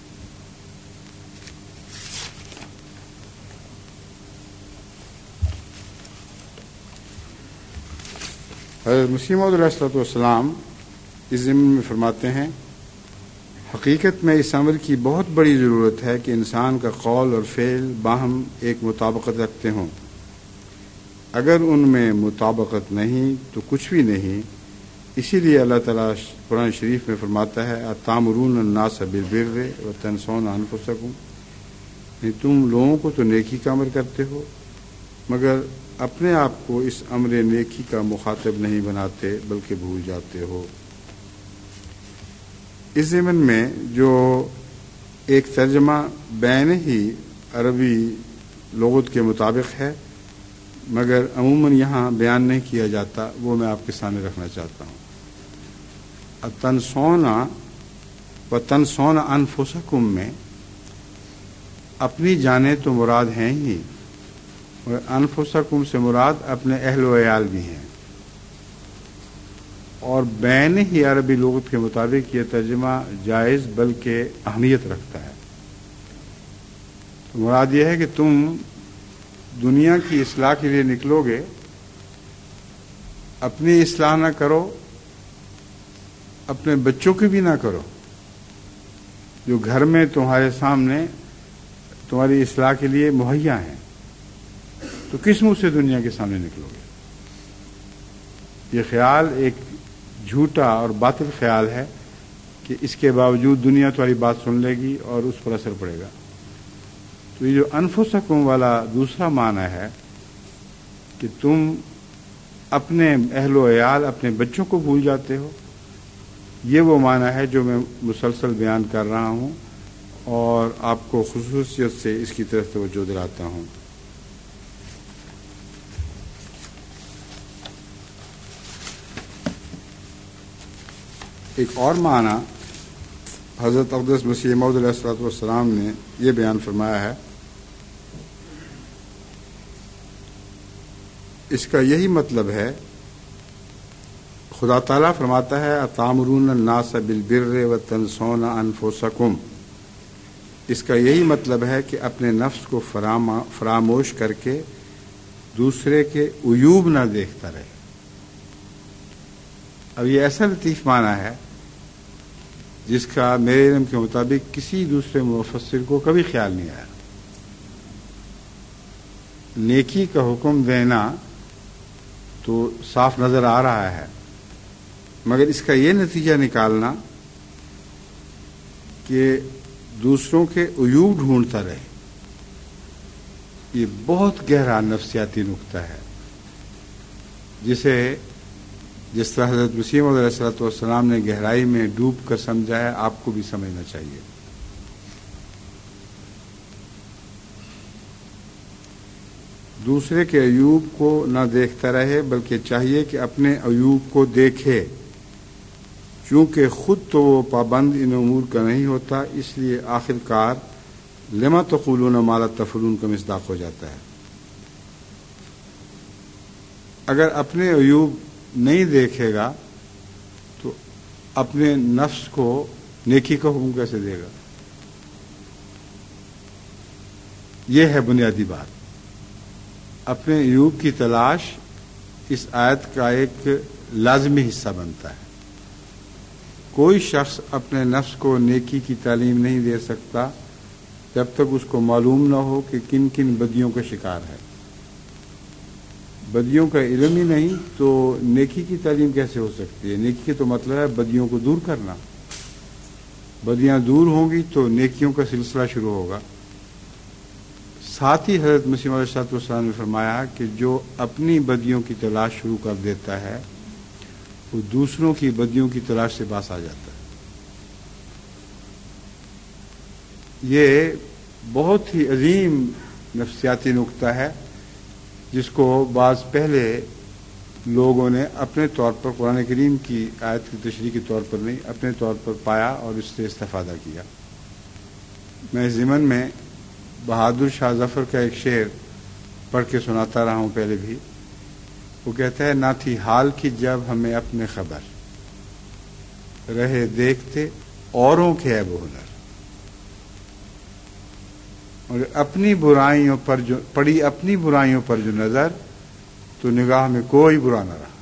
حضرت مسیح موعود علیہ الصلوۃ والسلام اس ضمن میں فرماتے ہیں، حقیقت میں اس امر کی بہت بڑی ضرورت ہے کہ انسان کا قول اور فعل باہم ایک مطابقت رکھتے ہوں۔ اگر ان میں مطابقت نہیں تو کچھ بھی نہیں۔ اسی لیے اللہ تعالیٰ قرآن شریف میں فرماتا ہے، اَتَأْمُرُونَ النَّاسَ بِالْبِرِّ وَتَنْسَوْنَ أَنفُسَكُمْ، تم لوگوں کو تو نیکی کا امر کرتے ہو مگر اپنے آپ کو اس امر نیکی کا مخاطب نہیں بناتے بلکہ بھول جاتے ہو۔ اس ضمن میں جو ایک ترجمہ بین ہی عربی لغت کے مطابق ہے مگر عموماً یہاں بیان نہیں کیا جاتا، وہ میں آپ کے سامنے رکھنا چاہتا ہوں۔ تنسونا و تنسونا انفسکم میں اپنی جانیں تو مراد ہیں ہی، اور انفسکم سے مراد اپنے اہل و عیال بھی ہیں، اور بین ہی عربی لغت کے مطابق یہ ترجمہ جائز بلکہ اہمیت رکھتا ہے۔ تو مراد یہ ہے کہ تم دنیا کی اصلاح کے لیے نکلو گے، اپنی اصلاح نہ کرو، اپنے بچوں کی بھی نہ کرو، جو گھر میں تمہارے سامنے تمہاری اصلاح کے لیے مہیا ہیں، تو کس منہ سے دنیا کے سامنے نکلو گے؟ یہ خیال ایک جھوٹا اور باطل خیال ہے کہ اس کے باوجود دنیا تمہاری بات سن لے گی اور اس پر اثر پڑے گا۔ تو یہ جو انفسکم والا دوسرا معنی ہے کہ تم اپنے اہل و عیال، اپنے بچوں کو بھول جاتے ہو، یہ وہ معنی ہے جو میں مسلسل بیان کر رہا ہوں اور آپ کو خصوصیت سے اس کی طرف توجہ دلاتا ہوں۔ ایک اور معنی حضرت اقدس مسیح موعود علیہ الصلوۃ والسلام نے یہ بیان فرمایا ہے، اس کا یہی مطلب ہے، خدا تعالیٰ فرماتا ہے اَتَأْمُرُونَ النَّاسَ بِالْبِرِّ وَتَنْسَوْنَ أَنفُسَكُمْ، اس کا یہی مطلب ہے کہ اپنے نفس کو فراموش کر کے دوسرے کے عیوب نہ دیکھتا رہے۔ اب یہ ایسا لطیف معنی ہے جس کا میرے علم کے مطابق کسی دوسرے مفسر کو کبھی خیال نہیں آیا۔ نیکی کا حکم دینا تو صاف نظر آ رہا ہے، مگر اس کا یہ نتیجہ نکالنا کہ دوسروں کے عیوب ڈھونڈتا رہے، یہ بہت گہرا نفسیاتی نقطہ ہے، جس طرح حضرت مسیح موعود علیہ الصلوۃ والسلام نے گہرائی میں ڈوب کر سمجھا ہے، آپ کو بھی سمجھنا چاہیے۔ دوسرے کے عیوب کو نہ دیکھتا رہے بلکہ چاہیے کہ اپنے عیوب کو دیکھے، چونکہ خود تو وہ پابند ان امور کا نہیں ہوتا، اس لیے آخر کار لما تقولون ما لا تفعلون کا مصداق ہو جاتا ہے۔ اگر اپنے عیوب نہیں دیکھے گا تو اپنے نفس کو نیکی کا حکم کیسے دے گا؟ یہ ہے بنیادی بات۔ اپنے عیوب کی تلاش اس آیت کا ایک لازمی حصہ بنتا ہے۔ کوئی شخص اپنے نفس کو نیکی کی تعلیم نہیں دے سکتا جب تک اس کو معلوم نہ ہو کہ کن کن بدیوں کا شکار ہے۔ بدیوں کا علم ہی نہیں تو نیکی کی تعلیم کیسے ہو سکتی ہے؟ نیکی کا تو مطلب ہے بدیوں کو دور کرنا۔ بدیاں دور ہوں گی تو نیکیوں کا سلسلہ شروع ہوگا۔ ساتھ ہی حضرت مسیح موعود علیہ السلام نے فرمایا کہ جو اپنی بدیوں کی تلاش شروع کر دیتا ہے وہ دوسروں کی بدیوں کی تلاش سے باز آ جاتا ہے۔ یہ بہت ہی عظیم نفسیاتی نقطہ ہے جس کو بعض پہلے لوگوں نے اپنے طور پر قرآن کریم کی آیت کی تشریح کے طور پر نہیں، اپنے طور پر پایا اور اس سے استفادہ کیا۔ میں ضمن میں بہادر شاہ ظفر کا ایک شعر پڑھ کے سناتا رہا ہوں پہلے بھی، وہ کہتا ہے نہ تھی حال کی جب ہمیں اپنے خبر رہے دیکھتے اوروں کے عیب و ہنر، اور اپنی برائیوں پر جو پڑی اپنی برائیوں پر جو نظر تو نگاہ میں کوئی برا نہ رہا۔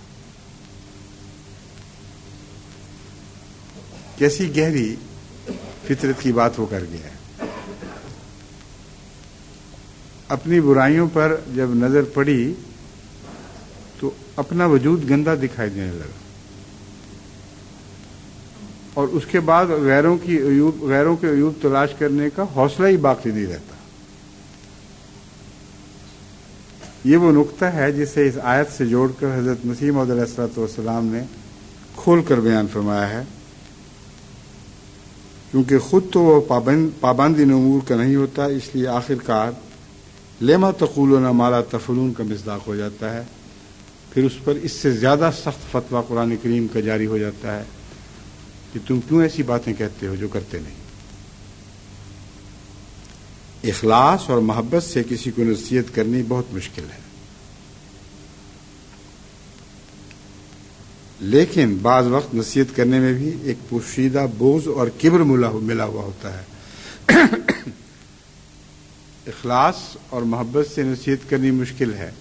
کیسی گہری فطرت کی بات وہ کر گیا ہے۔ اپنی برائیوں پر جب نظر پڑی تو اپنا وجود گندا دکھائی دینے لگا، اور اس کے بعد غیروں کے عیوب تلاش کرنے کا حوصلہ ہی باقی نہیں رہتا۔ یہ وہ نقطہ ہے جسے اس آیت سے جوڑ کر حضرت مسیح موعود علیہ الصلوۃ والسلام نے کھول کر بیان فرمایا ہے، کیونکہ خود تو وہ پابند ان امور کا نہیں ہوتا، اس لیے آخر کار لما تقولون ما لا تفعلون کا مصداق ہو جاتا ہے، پھر اس پر اس سے زیادہ سخت فتویٰ قرآن کریم کا جاری ہو جاتا ہے کہ تم کیوں ایسی باتیں کہتے ہو جو کرتے نہیں۔ اخلاص اور محبت سے کسی کو نصیحت کرنی بہت مشکل ہے، لیکن بعض وقت نصیحت کرنے میں بھی ایک پوشیدہ بغض اور کبر ملا ہوا ہوتا ہے۔ اخلاص اور محبت سے نصیحت کرنی مشکل ہے۔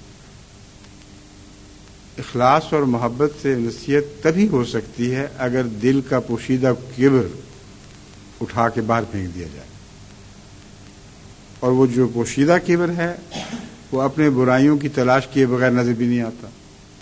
اخلاص اور محبت سے نصیحت تبھی ہو سکتی ہے اگر دل کا پوشیدہ کبر اٹھا کے باہر پھینک دیا جائے، اور وہ جو پوشیدہ کبر ہے وہ اپنے برائیوں کی تلاش کیے بغیر نظر بھی نہیں آتا۔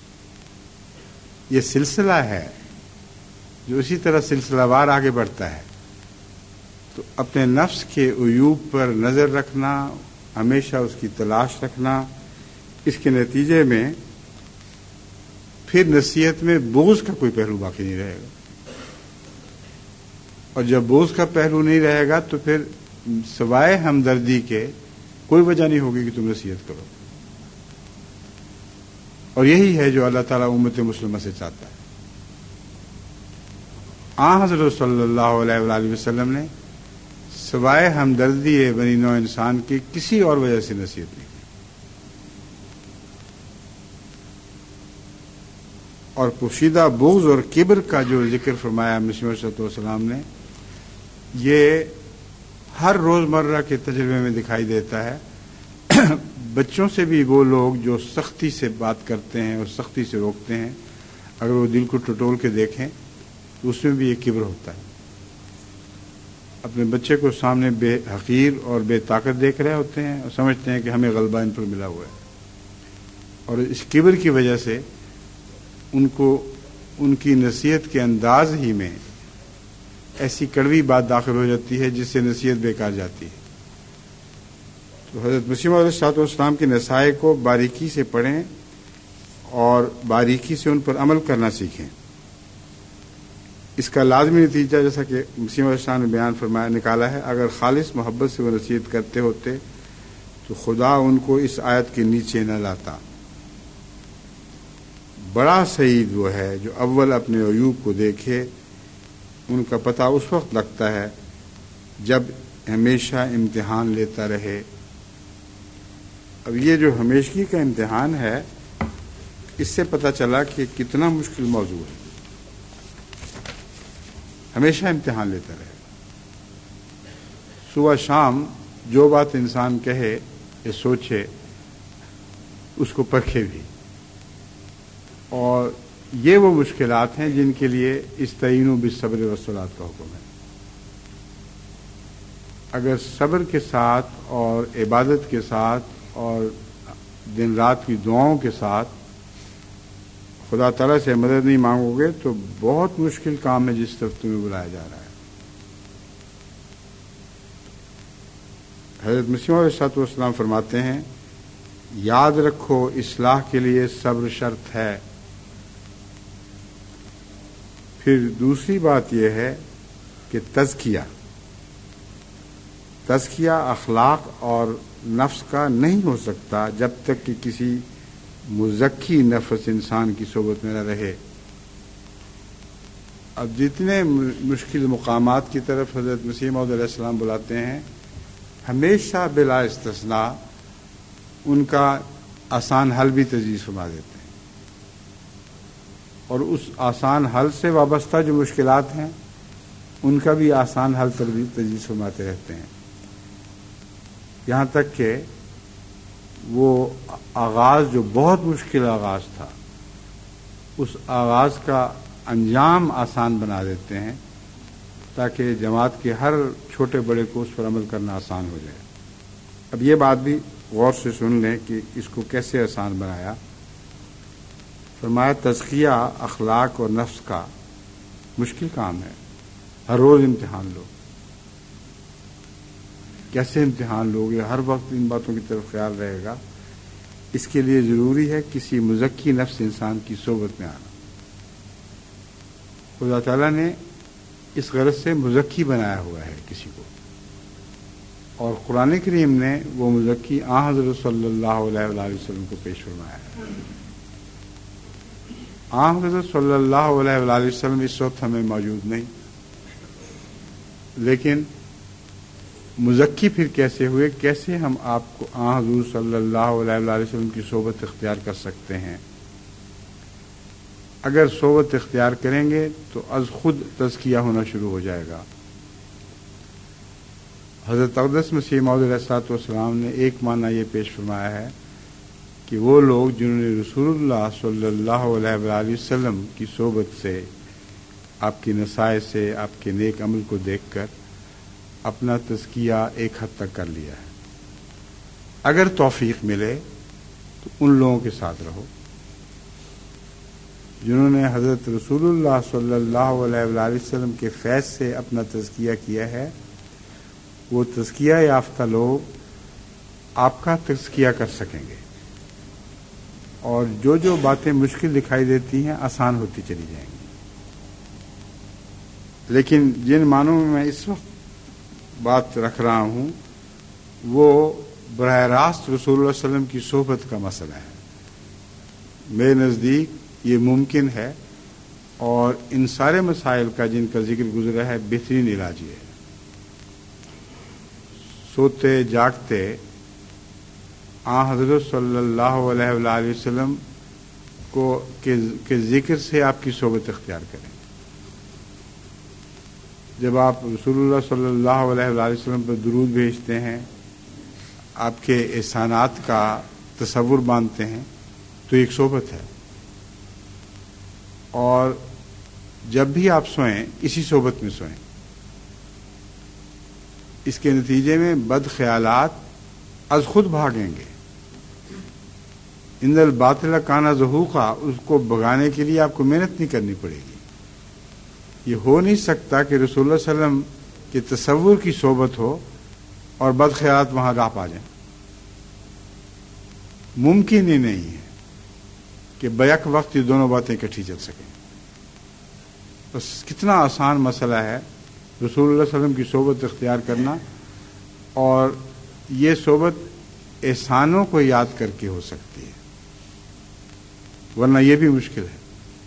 یہ سلسلہ ہے جو اسی طرح سلسلہ وار آگے بڑھتا ہے۔ تو اپنے نفس کے عیوب پر نظر رکھنا، ہمیشہ اس کی تلاش رکھنا، اس کے نتیجے میں پھر نصیحت میں بغض کا کوئی پہلو باقی نہیں رہے گا، اور جب بغض کا پہلو نہیں رہے گا تو پھر سوائے ہمدردی کے کوئی وجہ نہیں ہوگی کہ تم نصیحت کرو، اور یہی ہے جو اللہ تعالیٰ امت مسلمہ سے چاہتا ہے۔ آن حضرت صلی اللہ علیہ وآلہ وسلم نے سوائے ہمدردی بنی نوع انسان کی کسی اور وجہ سے نصیحت نہیں کی، اور پوشیدہ بغض اور کبر کا جو ذکر فرمایا مسیح علیہ السلام نے، یہ ہر روزمرہ کے تجربے میں دکھائی دیتا ہے۔ بچوں سے بھی وہ لوگ جو سختی سے بات کرتے ہیں اور سختی سے روکتے ہیں، اگر وہ دل کو ٹٹول کے دیکھیں تو اس میں بھی ایک کبر ہوتا ہے۔ اپنے بچے کو سامنے بے حقیر اور بے طاقت دیکھ رہے ہوتے ہیں اور سمجھتے ہیں کہ ہمیں غلبہ ان پر ملا ہوا ہے، اور اس کبر کی وجہ سے ان کو ان کی نصیحت کے انداز ہی میں ایسی کڑوی بات داخل ہو جاتی ہے جس سے نصیحت بیکار جاتی ہے۔ تو حضرت مسیح علیہ الصلوۃ والسلام کے نصائح کو باریکی سے پڑھیں اور باریکی سے ان پر عمل کرنا سیکھیں۔ اس کا لازمی نتیجہ جیسا کہ مسیح علیہ السلام نے بیان فرمایا نکالا ہے، اگر خالص محبت سے وہ نصیحت کرتے ہوتے تو خدا ان کو اس آیت کے نیچے نہ لاتا۔ بڑا سعید وہ ہے جو اول اپنے عیوب کو دیکھے، ان کا پتہ اس وقت لگتا ہے جب ہمیشہ امتحان لیتا رہے۔ اب یہ جو ہمیشگی کا امتحان ہے، اس سے پتہ چلا کہ کتنا مشکل موضوع ہے۔ ہمیشہ امتحان لیتا رہے، صبح شام جو بات انسان کہے یا سوچے اس کو پرکھے بھی، اور یہ وہ مشکلات ہیں جن کے لیے استعینوا بالصبر والصلاۃ کا حکم ہے۔ اگر صبر کے ساتھ اور عبادت کے ساتھ اور دن رات کی دعاؤں کے ساتھ خدا تعالیٰ سے مدد نہیں مانگو گے تو بہت مشکل کام ہے جس طرف تمہیں بلایا جا رہا ہے۔ حضرت مسیح علیہ السلام فرماتے ہیں، یاد رکھو اصلاح کے لیے صبر شرط ہے۔ پھر دوسری بات یہ ہے کہ تزکیہ اخلاق اور نفس کا نہیں ہو سکتا جب تک کہ کسی مزکی نفس انسان کی صحبت میں نہ رہے۔ اب جتنے مشکل مقامات کی طرف حضرت مسیح موعود علیہ السلام بلاتے ہیں، ہمیشہ بلا استثناء ان کا آسان حل بھی تجویز فرما دیتے ہیں۔ اور اس آسان حل سے وابستہ جو مشکلات ہیں ان کا بھی آسان حل تجویز فرماتے رہتے ہیں، یہاں تک کہ وہ آغاز جو بہت مشکل آغاز تھا اس آغاز کا انجام آسان بنا دیتے ہیں تاکہ جماعت کے ہر چھوٹے بڑے کو اس پر عمل کرنا آسان ہو جائے۔ اب یہ بات بھی غور سے سن لیں کہ اس کو کیسے آسان بنایا۔ فرمایا تزکیہ اخلاق اور نفس کا مشکل کام ہے، ہر روز امتحان لو۔ کیسے امتحان لوگے؟ ہر وقت ان باتوں کی طرف خیال رہے گا۔ اس کے لیے ضروری ہے کسی مزکی نفس انسان کی صحبت میں آنا۔ خدا تعالیٰ نے اس غرض سے مزکی بنایا ہوا ہے کسی کو، اور قرآن کریم نے وہ مزکی حضرت صلی اللہ علیہ وآلہ وسلم کو پیش فرمایا ہے۔ حضرت صلی اللہ علیہ وآلہ وسلم اس وقت ہمیں موجود نہیں، لیکن مزکی پھر کیسے ہوئے، کیسے ہم آپ کو حضور صلی اللہ علیہ وآلہ وسلم کی صحبت اختیار کر سکتے ہیں؟ اگر صحبت اختیار کریں گے تو از خود تزکیہ ہونا شروع ہو جائے گا۔ حضرت اقدس مسیح موعود علیہ الصلوۃ والسلام نے ایک معنی یہ پیش فرمایا ہے کہ وہ لوگ جنہوں نے رسول اللہ صلی اللہ علیہ وآلہ وسلم کی صحبت سے، آپ کی نصائح سے، آپ کے نیک عمل کو دیکھ کر اپنا تزکیہ ایک حد تک کر لیا ہے۔ اگر توفیق ملے تو ان لوگوں کے ساتھ رہو جنہوں نے حضرت رسول اللہ صلی اللہ علیہ وآلہ وسلم کے فیض سے اپنا تزکیہ کیا ہے۔ وہ تزکیہ یافتہ لوگ آپ کا تزکیہ کر سکیں گے، اور جو باتیں مشکل دکھائی دیتی ہیں آسان ہوتی چلی جائیں گی۔ لیکن جن معنوں میں اس وقت بات رکھ رہا ہوں وہ براہ راست رسول اللہ صلی اللہ علیہ وسلم کی صحبت کا مسئلہ ہے۔ میرے نزدیک یہ ممکن ہے، اور ان سارے مسائل کا جن کا ذکر گزرا ہے بہترین علاج یہ ہے۔ سوتے جاگتے حضرت صلی اللہ علیہ وآلہ وسلم کے ذکر سے آپ کی صحبت اختیار کریں۔ جب آپ رسول اللہ صلی اللہ علیہ وآلہ وسلم پر درود بھیجتے ہیں، آپ کے احسانات کا تصور باندھتے ہیں، تو ایک صحبت ہے۔ اور جب بھی آپ سوئیں اسی صحبت میں سوئیں۔ اس کے نتیجے میں بد خیالات از خود بھاگیں گے۔ ان الباطل کان زہوقا، اس کو بھگانے کے لیے آپ کو محنت نہیں کرنی پڑے گی۔ یہ ہو نہیں سکتا کہ رسول اللہ صلی اللہ علیہ وسلم کے تصور کی صحبت ہو اور بد خیالات وہاں راہ پا جائیں۔ ممکن ہی نہیں ہے کہ بیک وقت یہ دونوں باتیں اکٹھی چل سکیں۔ بس کتنا آسان مسئلہ ہے رسول اللہ صلی اللہ علیہ وسلم کی صحبت اختیار کرنا، اور یہ صحبت احسانوں کو یاد کر کے ہو سکتی ہے، ورنہ یہ بھی مشکل ہے۔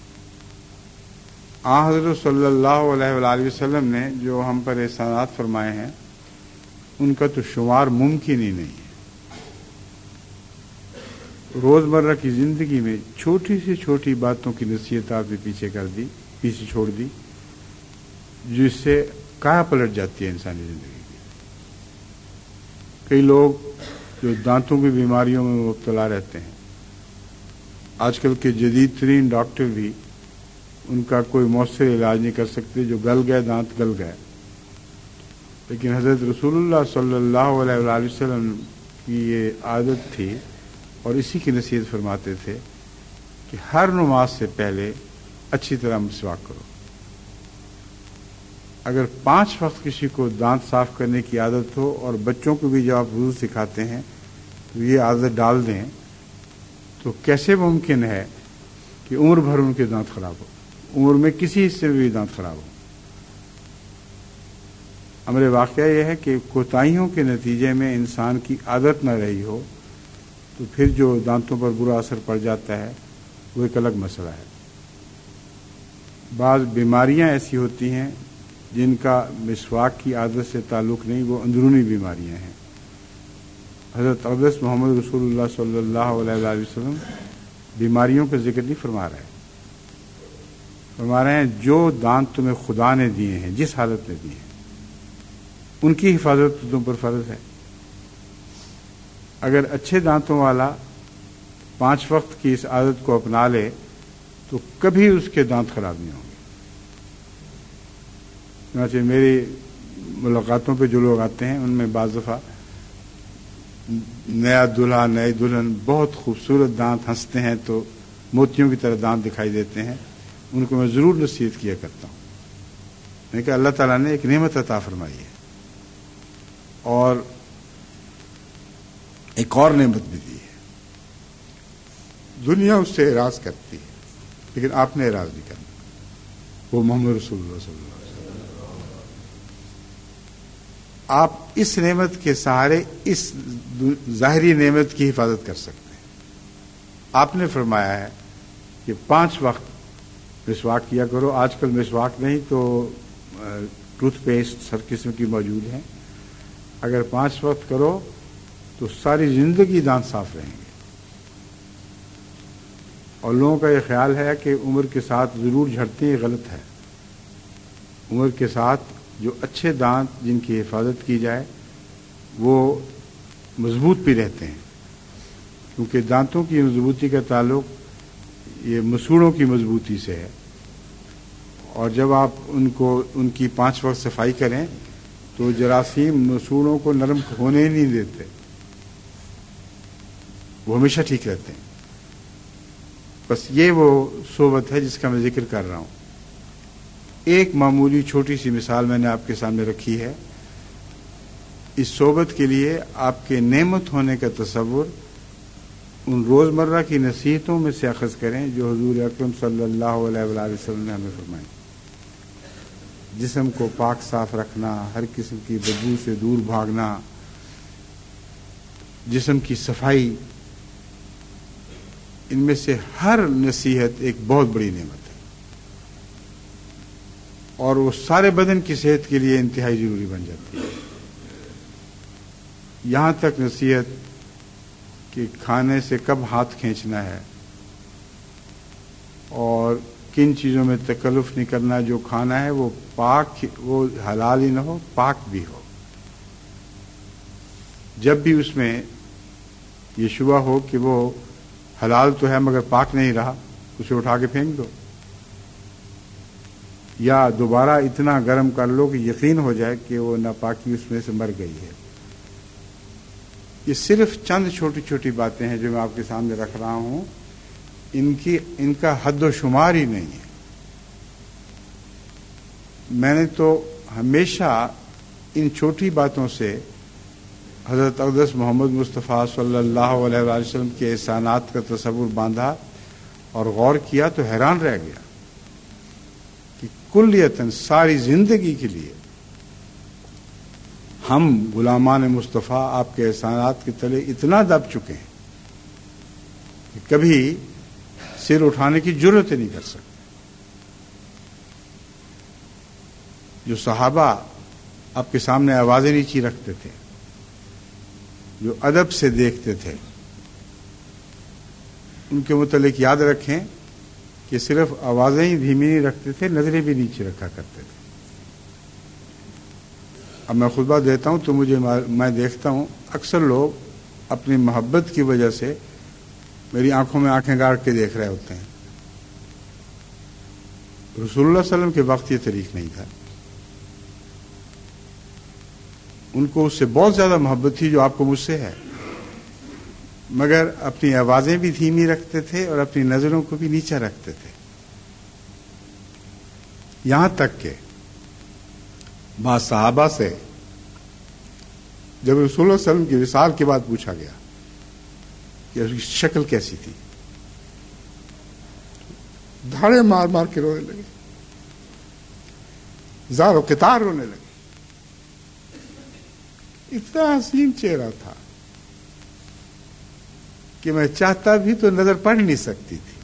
حضرت صلی اللہ علیہ وآلہ وسلم نے جو ہم پر احسانات فرمائے ہیں ان کا تو شمار ممکن ہی نہیں ہے۔ روزمرہ کی زندگی میں چھوٹی سے چھوٹی باتوں کی نصیحت آپ نے پیچھے چھوڑ دی، جس سے کایا پلٹ جاتی ہے انسانی زندگی کی۔ کئی لوگ جو دانتوں کی بیماریوں میں مبتلا رہتے ہیں، آج کل کے جدید ترین ڈاکٹر بھی ان کا کوئی مؤثر علاج نہیں کر سکتے، جو گل گئے دانت گل گئے۔ لیکن حضرت رسول اللہ صلی اللہ علیہ وآلہ وسلم کی یہ عادت تھی، اور اسی کی نصیحت فرماتے تھے کہ ہر نماز سے پہلے اچھی طرح مسواک کرو۔ اگر 5 وقت کسی کو دانت صاف کرنے کی عادت ہو، اور بچوں کو بھی جب آپ وضو سکھاتے ہیں تو یہ عادت ڈال دیں، تو کیسے ممکن ہے کہ عمر بھر ان کے دانت خراب ہو، عمر میں کسی حصے میں بھی دانت خراب ہو؟ امر واقعہ یہ ہے کہ کوتاہیوں کے نتیجے میں انسان کی عادت نہ رہی ہو تو پھر جو دانتوں پر برا اثر پڑ جاتا ہے وہ ایک الگ مسئلہ ہے۔ بعض بیماریاں ایسی ہوتی ہیں جن کا مسواک کی عادت سے تعلق نہیں، وہ اندرونی بیماریاں ہیں۔ حضرت اقدس محمد رسول اللہ صلی اللہ علیہ وسلم بیماریوں کا ذکر نہیں فرما رہے، فرما رہے ہیں جو دانت تمہیں خدا نے دیے ہیں جس حالت میں دیے ہیں ان کی حفاظت تو تم پر فرض ہے. اگر اچھے دانتوں والا 5 وقت کی اس عادت کو اپنا لے تو کبھی اس کے دانت خراب نہیں ہوں گے. چنانچہ میری ملاقاتوں پہ جو لوگ آتے ہیں ان میں بعض دفعہ نیا دلہا نئی دلہن بہت خوبصورت دانت ہنستے ہیں تو موتیوں کی طرح دانت دکھائی دیتے ہیں. ان کو میں ضرور نصیحت کیا کرتا ہوں. میں نے کہا اللہ تعالیٰ نے ایک نعمت عطا فرمائی ہے اور ایک اور نعمت بھی دی ہے. دنیا اس سے اعراض کرتی ہے لیکن آپ نے اعراض نہیں کرنا. وہ محمد رسول اللہ صلی اللہ علیہ وسلم. آپ اس نعمت کے سہارے اس ظاہری نعمت کی حفاظت کر سکتے ہیں. آپ نے فرمایا ہے کہ 5 وقت مسواک کیا کرو. آج کل مسواک نہیں تو ٹوتھ پیسٹ ہر قسم کی موجود ہیں. اگر 5 وقت کرو تو ساری زندگی دانت صاف رہیں گے. اور لوگوں کا یہ خیال ہے کہ عمر کے ساتھ ضرور جھڑتے ہیں، یہ غلط ہے. عمر کے ساتھ جو اچھے دانت جن کی حفاظت کی جائے وہ مضبوط بھی رہتے ہیں، کیونکہ دانتوں کی مضبوطی کا تعلق یہ مسوڑوں کی مضبوطی سے ہے. اور جب آپ ان کی 5 وقت صفائی کریں تو جراثیم مسوڑوں کو نرم ہونے ہی نہیں دیتے، وہ ہمیشہ ٹھیک رہتے ہیں. بس یہ وہ صحبت ہے جس کا میں ذکر کر رہا ہوں. ایک معمولی چھوٹی سی مثال میں نے آپ کے سامنے رکھی ہے. اس صحبت کے لیے آپ کے نعمت ہونے کا تصور ان روزمرہ کی نصیحتوں میں سے اخذ کریں جو حضور اکرم صلی اللہ علیہ وآلہ وسلم نے ہمیں فرمائی. جسم کو پاک صاف رکھنا، ہر قسم کی بدبو سے دور بھاگنا، جسم کی صفائی، ان میں سے ہر نصیحت ایک بہت بڑی نعمت ہے اور وہ سارے بدن کی صحت کے لیے انتہائی ضروری بن جاتی ہے. یہاں تک نصیحت کہ کھانے سے کب ہاتھ کھینچنا ہے اور کن چیزوں میں تکلف نہیں کرنا. جو کھانا ہے وہ پاک، وہ حلال ہی نہ ہو، پاک بھی ہو. جب بھی اس میں یہ شبہ ہو کہ وہ حلال تو ہے مگر پاک نہیں رہا، اسے اٹھا کے پھینک دو یا دوبارہ اتنا گرم کر لو کہ یقین ہو جائے کہ وہ ناپاکی اس میں سے مر گئی ہے. یہ صرف چند چھوٹی چھوٹی باتیں ہیں جو میں آپ کے سامنے رکھ رہا ہوں. ان کا حد و شمار ہی نہیں ہے. میں نے تو ہمیشہ ان چھوٹی باتوں سے حضرت اقدس محمد مصطفیٰ صلی اللہ علیہ وآلہ وسلم کے احسانات کا تصور باندھا اور غور کیا تو حیران رہ گیا کہ کلیتاً ساری زندگی کے لیے ہم غلامان مصطفیٰ آپ کے احسانات کے تلے اتنا دب چکے ہیں کہ کبھی سر اٹھانے کی جرت ہی نہیں کر سکتے. جو صحابہ آپ کے سامنے آوازیں نیچی رکھتے تھے، جو ادب سے دیکھتے تھے، ان کے متعلق یاد رکھیں کہ صرف آوازیں ہی دھیمی نہیں رکھتے تھے، نظریں بھی نیچے رکھا کرتے تھے. اب میں خطبہ دیتا ہوں تو میں دیکھتا ہوں اکثر لوگ اپنی محبت کی وجہ سے میری آنکھوں میں آنکھیں گاڑ کے دیکھ رہے ہوتے ہیں. رسول اللہ صلی اللہ علیہ وسلم کے وقت یہ طریق نہیں تھا. ان کو اس سے بہت زیادہ محبت تھی جو آپ کو مجھ سے ہے، مگر اپنی آوازیں بھی دھیمی رکھتے تھے اور اپنی نظروں کو بھی نیچے رکھتے تھے. یہاں تک کہ بعض صحابہ سے جب رسول اللہ صلی اللہ علیہ وسلم کی وصال کے بعد پوچھا گیا کہ اس کی شکل کیسی تھی، دھاڑے مار مار کے رونے لگے، زار و قطار رونے لگے. اتنا حسین چہرہ تھا کہ میں چاہتا بھی تو نظر پڑ نہیں سکتی تھی.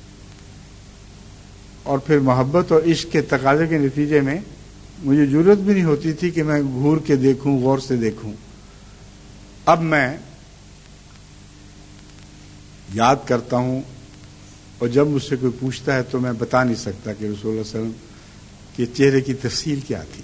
اور پھر محبت اور عشق کے تقاضے کے نتیجے میں مجھے ضرورت بھی نہیں ہوتی تھی کہ میں گھور کے دیکھوں، غور سے دیکھوں. اب میں یاد کرتا ہوں اور جب مجھ سے کوئی پوچھتا ہے تو میں بتا نہیں سکتا کہ رسول اللہ صلی اللہ علیہ وسلم کے چہرے کی تفصیل کیا تھی.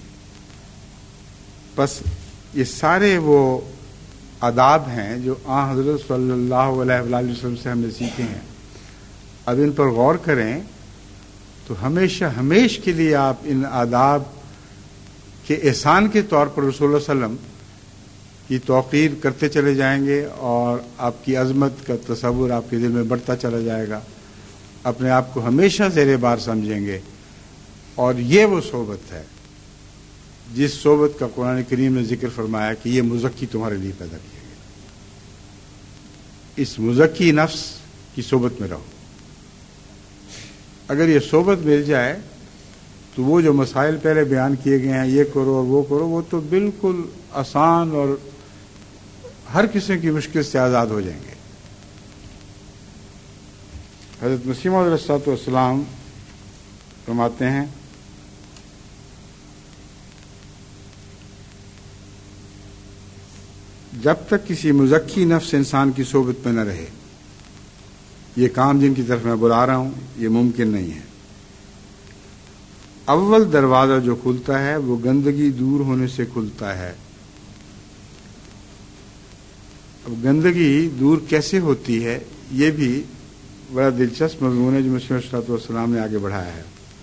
بس یہ سارے وہ آداب ہیں جو حضرت صلی اللہ علیہ وآلہ وسلم سے ہم نے سیکھے ہیں. اب ان پر غور کریں تو ہمیشہ کے لیے آپ ان آداب کے احسان کے طور پر رسول اللہ صلی اللہ علیہ وسلم کی توقیر کرتے چلے جائیں گے اور آپ کی عظمت کا تصور آپ کے دل میں بڑھتا چلا جائے گا. اپنے آپ کو ہمیشہ زیر بار سمجھیں گے. اور یہ وہ صحبت ہے جس صحبت کا قرآن کریم نے ذکر فرمایا کہ یہ مزکی تمہارے لیے پیدا کیا گیا. اس مزکی نفس کی صحبت میں رہو. اگر یہ صحبت مل جائے تو وہ جو مسائل پہلے بیان کیے گئے ہیں یہ کرو اور وہ کرو وہ تو بالکل آسان اور ہر قسم کی مشکل سے آزاد ہو جائیں گے. حضرت مسیح موعود علیہ الصلوۃ والسلام فرماتے ہیں جب تک کسی مزکی نفس انسان کی صحبت میں نہ رہے یہ کام جن کی طرف میں بلا رہا ہوں یہ ممکن نہیں ہے. اول دروازہ جو کھلتا ہے وہ گندگی دور ہونے سے کھلتا ہے. اب گندگی دور کیسے ہوتی ہے یہ بھی بڑا دلچسپ مضمون ہے جو مسیح علیہ الصلوۃ والسلام نے آگے بڑھایا ہے.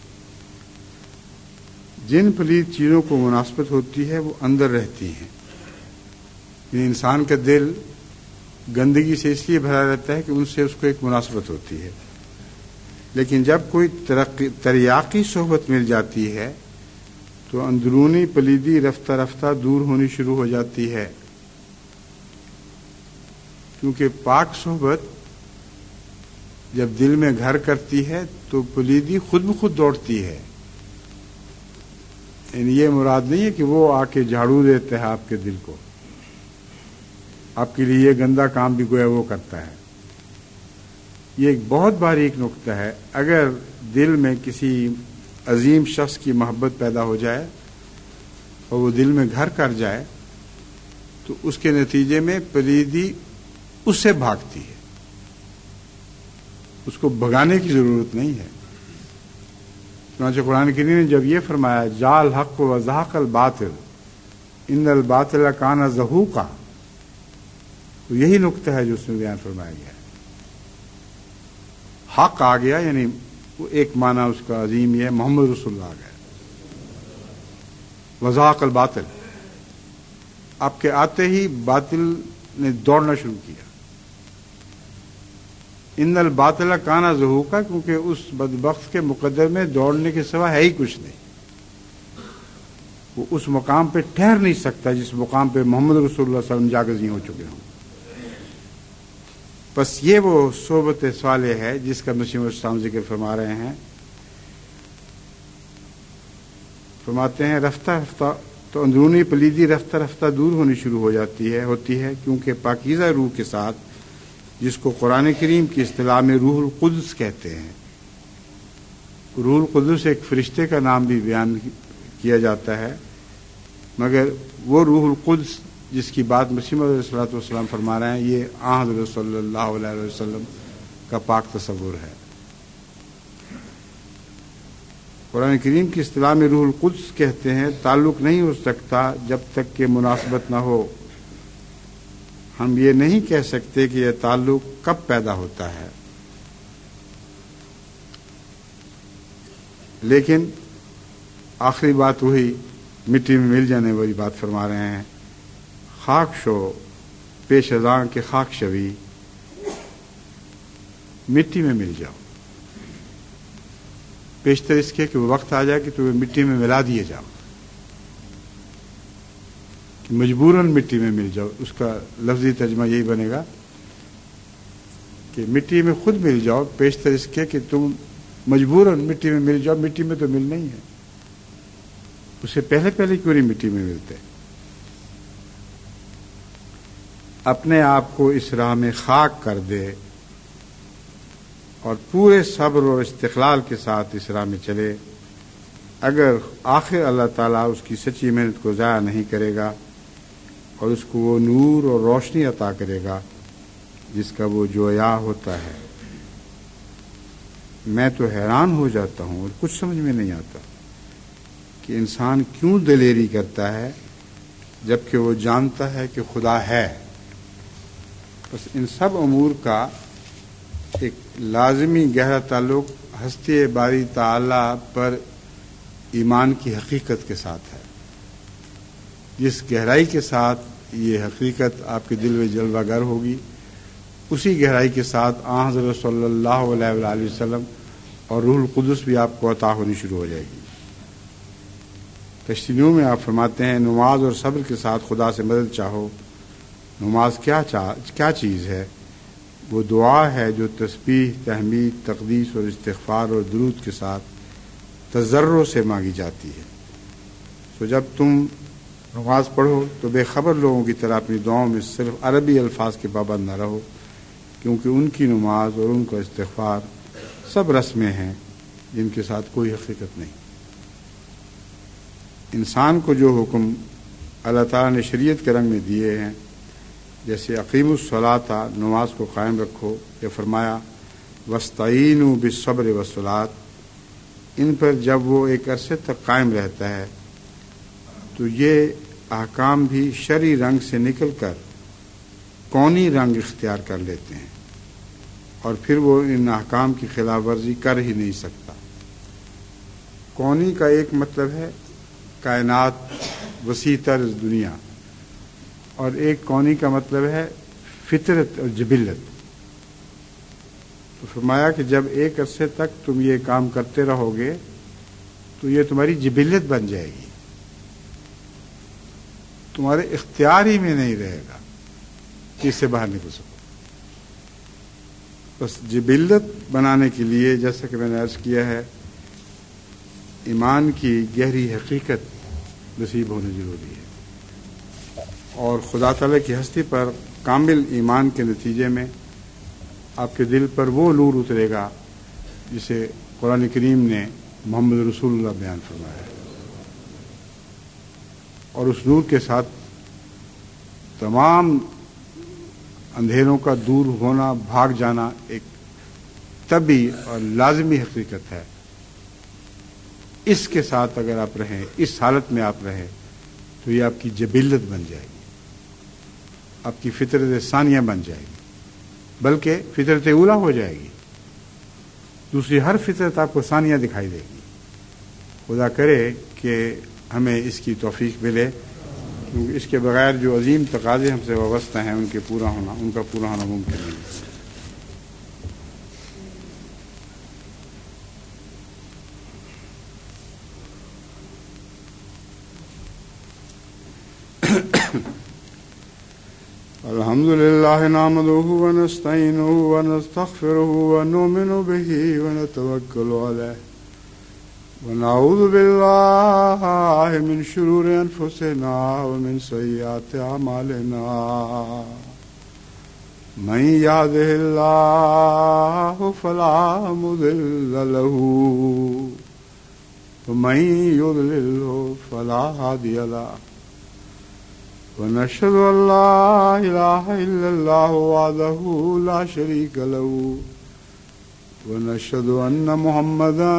جن پلید چیزوں کو مناسبت ہوتی ہے وہ اندر رہتی ہیں. یعنی انسان کا دل گندگی سے اس لیے بھرا رہتا ہے کہ ان سے اس کو ایک مناسبت ہوتی ہے. لیکن جب کوئی تریاقی صحبت مل جاتی ہے تو اندرونی پلیدی رفتہ رفتہ دور ہونی شروع ہو جاتی ہے. کیونکہ پاک صحبت جب دل میں گھر کرتی ہے تو پلیدی خود بخود دوڑتی ہے. یعنی یہ مراد نہیں ہے کہ وہ آ کے جھاڑو دیتے ہیں آپ کے دل کو, آپ کے لیے یہ گندا کام بھی گویا وہ کرتا ہے. یہ ایک بہت باریک نقطہ ہے. اگر دل میں کسی عظیم شخص کی محبت پیدا ہو جائے اور وہ دل میں گھر کر جائے تو اس کے نتیجے میں پلیدی اس سے بھاگتی ہے, اس کو بھگانے کی ضرورت نہیں ہے. چنانچہ قرآن کریم نے جب یہ فرمایا جاء الحق وزهق الباطل ان الباطل کان زہوقا, تو یہی نقطہ ہے جو اس میں بیان فرمایا گیا ہے. حق آ گیا یعنی وہ ایک معنی اس کا عظیم یہ ہے محمد رسول اللہ آ گیا. وزهق الباطل, آپ کے آتے ہی باطل نے دوڑنا شروع کیا. ان الباطل کانا زہوقا, کیونکہ اس بدبخت کے مقدر میں دوڑنے کے سوا ہے ہی کچھ نہیں. وہ اس مقام پہ ٹھہر نہیں سکتا جس مقام پہ محمد رسول اللہ صلی اللہ علیہ وسلم جاگزیں ہو چکے ہوں. بس یہ وہ صحبت صالح ہے جس کا مسیح السلام ذکر فرما رہے ہیں. فرماتے ہیں رفتہ رفتہ تو اندرونی پلیدی رفتہ رفتہ دور ہونی شروع ہوتی ہے کیونکہ پاکیزہ روح کے ساتھ, جس کو قرآن کریم کی اصطلاح میں روح القدس کہتے ہیں. روح القدس ایک فرشتے کا نام بھی بیان کیا جاتا ہے, مگر وہ روح القدس جس کی بات مسیح موعود علیہ الصلوۃ والسلام فرما رہے ہیں یہ حضرت صلی اللہ علیہ وسلم کا پاک تصور ہے. قرآن کریم کی اصطلاح میں روح القدس کہتے ہیں. تعلق نہیں ہو سکتا جب تک کہ مناسبت نہ ہو. ہم یہ نہیں کہہ سکتے کہ یہ تعلق کب پیدا ہوتا ہے, لیکن آخری بات وہی مٹی میں مل جانے والی بات فرما رہے ہیں. خاک شو پیش ازاں کے خاک شوی, مٹی میں مل جاؤ. پیشتر اس کے کہ وہ وقت آ جائے کہ تمہیں مٹی میں ملا دیے جاؤ, کہ مجبوراً مٹی میں مل جاؤ. اس کا لفظی ترجمہ یہی بنے گا کہ مٹی میں خود مل جاؤ. پیشتر اس کے کہ تم مجبوراً مٹی میں مل جاؤ. مٹی میں تو ملنا ہی ہے, اس سے پہلے کیوں نہیں مٹی میں ملتے. اپنے آپ کو اس راہ میں خاک کر دے اور پورے صبر اور استقلال کے ساتھ اس راہ میں چلے. اگر آخر اللہ تعالیٰ اس کی سچی محنت کو ضائع نہیں کرے گا اور اس کو وہ نور اور روشنی عطا کرے گا جس کا وہ جویا ہوتا ہے. میں تو حیران ہو جاتا ہوں اور کچھ سمجھ میں نہیں آتا کہ انسان کیوں دلیری کرتا ہے جبکہ وہ جانتا ہے کہ خدا ہے. بس ان سب امور کا ایک لازمی گہرا تعلق ہستی باری تعالی پر ایمان کی حقیقت کے ساتھ ہے. جس گہرائی کے ساتھ یہ حقیقت آپ کے دل میں جلوہ گر ہوگی، اسی گہرائی کے ساتھ آن حضرت صلی اللہ علیہ وآلہ وسلم اور روح القدس بھی آپ کو عطا ہونی شروع ہو جائے گی. تشریحوں میں آپ فرماتے ہیں نماز اور صبر کے ساتھ خدا سے مدد چاہو. نماز کیا چیز ہے؟ وہ دعا ہے جو تسبیح، تحمید، تقدیس اور استغفار اور درود کے ساتھ تضرع سے مانگی جاتی ہے. تو جب تم نماز پڑھو تو بے خبر لوگوں کی طرح اپنی دعاؤں میں صرف عربی الفاظ کے پابند نہ رہو، کیونکہ ان کی نماز اور ان کا استغفار سب رسمیں ہیں جن کے ساتھ کوئی حقیقت نہیں. انسان کو جو حکم اللہ تعالیٰ نے شریعت کے رنگ میں دیے ہیں، جیسے اقیم الصلاۃ، نماز کو قائم رکھو، یا فرمایا واستعینوا بالصبر والصلاۃ، ان پر جب وہ ایک عرصے تک قائم رہتا ہے تو یہ احکام بھی شرعی رنگ سے نکل کر کونی رنگ اختیار کر لیتے ہیں، اور پھر وہ ان احکام کی خلاف ورزی کر ہی نہیں سکتا. کونی کا ایک مطلب ہے کائنات، وسیع تر دنیا، اور ایک کونی کا مطلب ہے فطرت اور جبلت. تو فرمایا کہ جب ایک عرصے تک تم یہ کام کرتے رہو گے تو یہ تمہاری جبلت بن جائے گی، تمہارے اختیار ہی میں نہیں رہے گا کہ اس سے باہر نکل سکو. بس جبلت بنانے کے لیے جیسا کہ میں نے عرض کیا ہے، ایمان کی گہری حقیقت نصیب ہونی ضروری ہے، اور خدا تعالیٰ کی ہستی پر کامل ایمان کے نتیجے میں آپ کے دل پر وہ نور اترے گا جسے قرآن کریم نے محمد رسول اللہ بیان فرمایا ہے. اور اس نور کے ساتھ تمام اندھیروں کا دور ہونا، بھاگ جانا ایک طبعی اور لازمی حقیقت ہے. اس کے ساتھ اگر آپ رہیں، اس حالت میں آپ رہیں تو یہ آپ کی جبلت بن جائے گی، آپ کی فطرت ثانیہ بن جائے گی، بلکہ فطرت اولا ہو جائے گی. دوسری ہر فطرت آپ کو ثانیہ دکھائی دے گی. خدا کرے کہ ہمیں اس کی توفیق ملے، کیونکہ اس کے بغیر جو عظیم تقاضے ہم سے وابستہ ہیں ان کا پورا ہونا ممکن نہیں ہے. الحمد لله نحمده ونستعينه ونستغفره ونؤمن به ونتوكل عليه ونعوذ بالله من شرور أنفسنا ومن سيئات أعمالنا من يهده الله فلا مضل له ومن يضلل فلا هادي له ونشهد أن لا إله إلا الله وحده لا شريك له ونشهد أن محمدا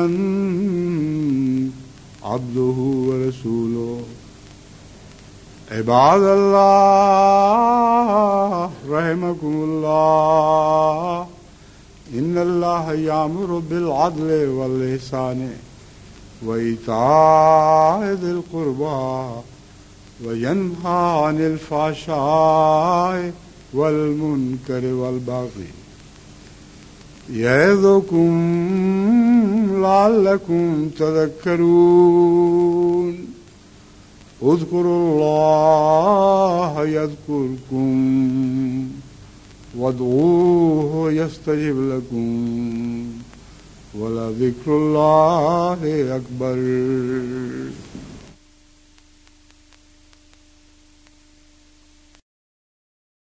عبده ورسوله. عباد الله رحمكم الله، إن الله يأمر بالعدل والإحسان وإيتاء ذي القربى وينهى عن الفحشاء والمنكر والبغي يعظكم لعلكم تذكرون. اذكروا الله يذكركم وادعوه يستجب لكم ولذكر الله أكبر.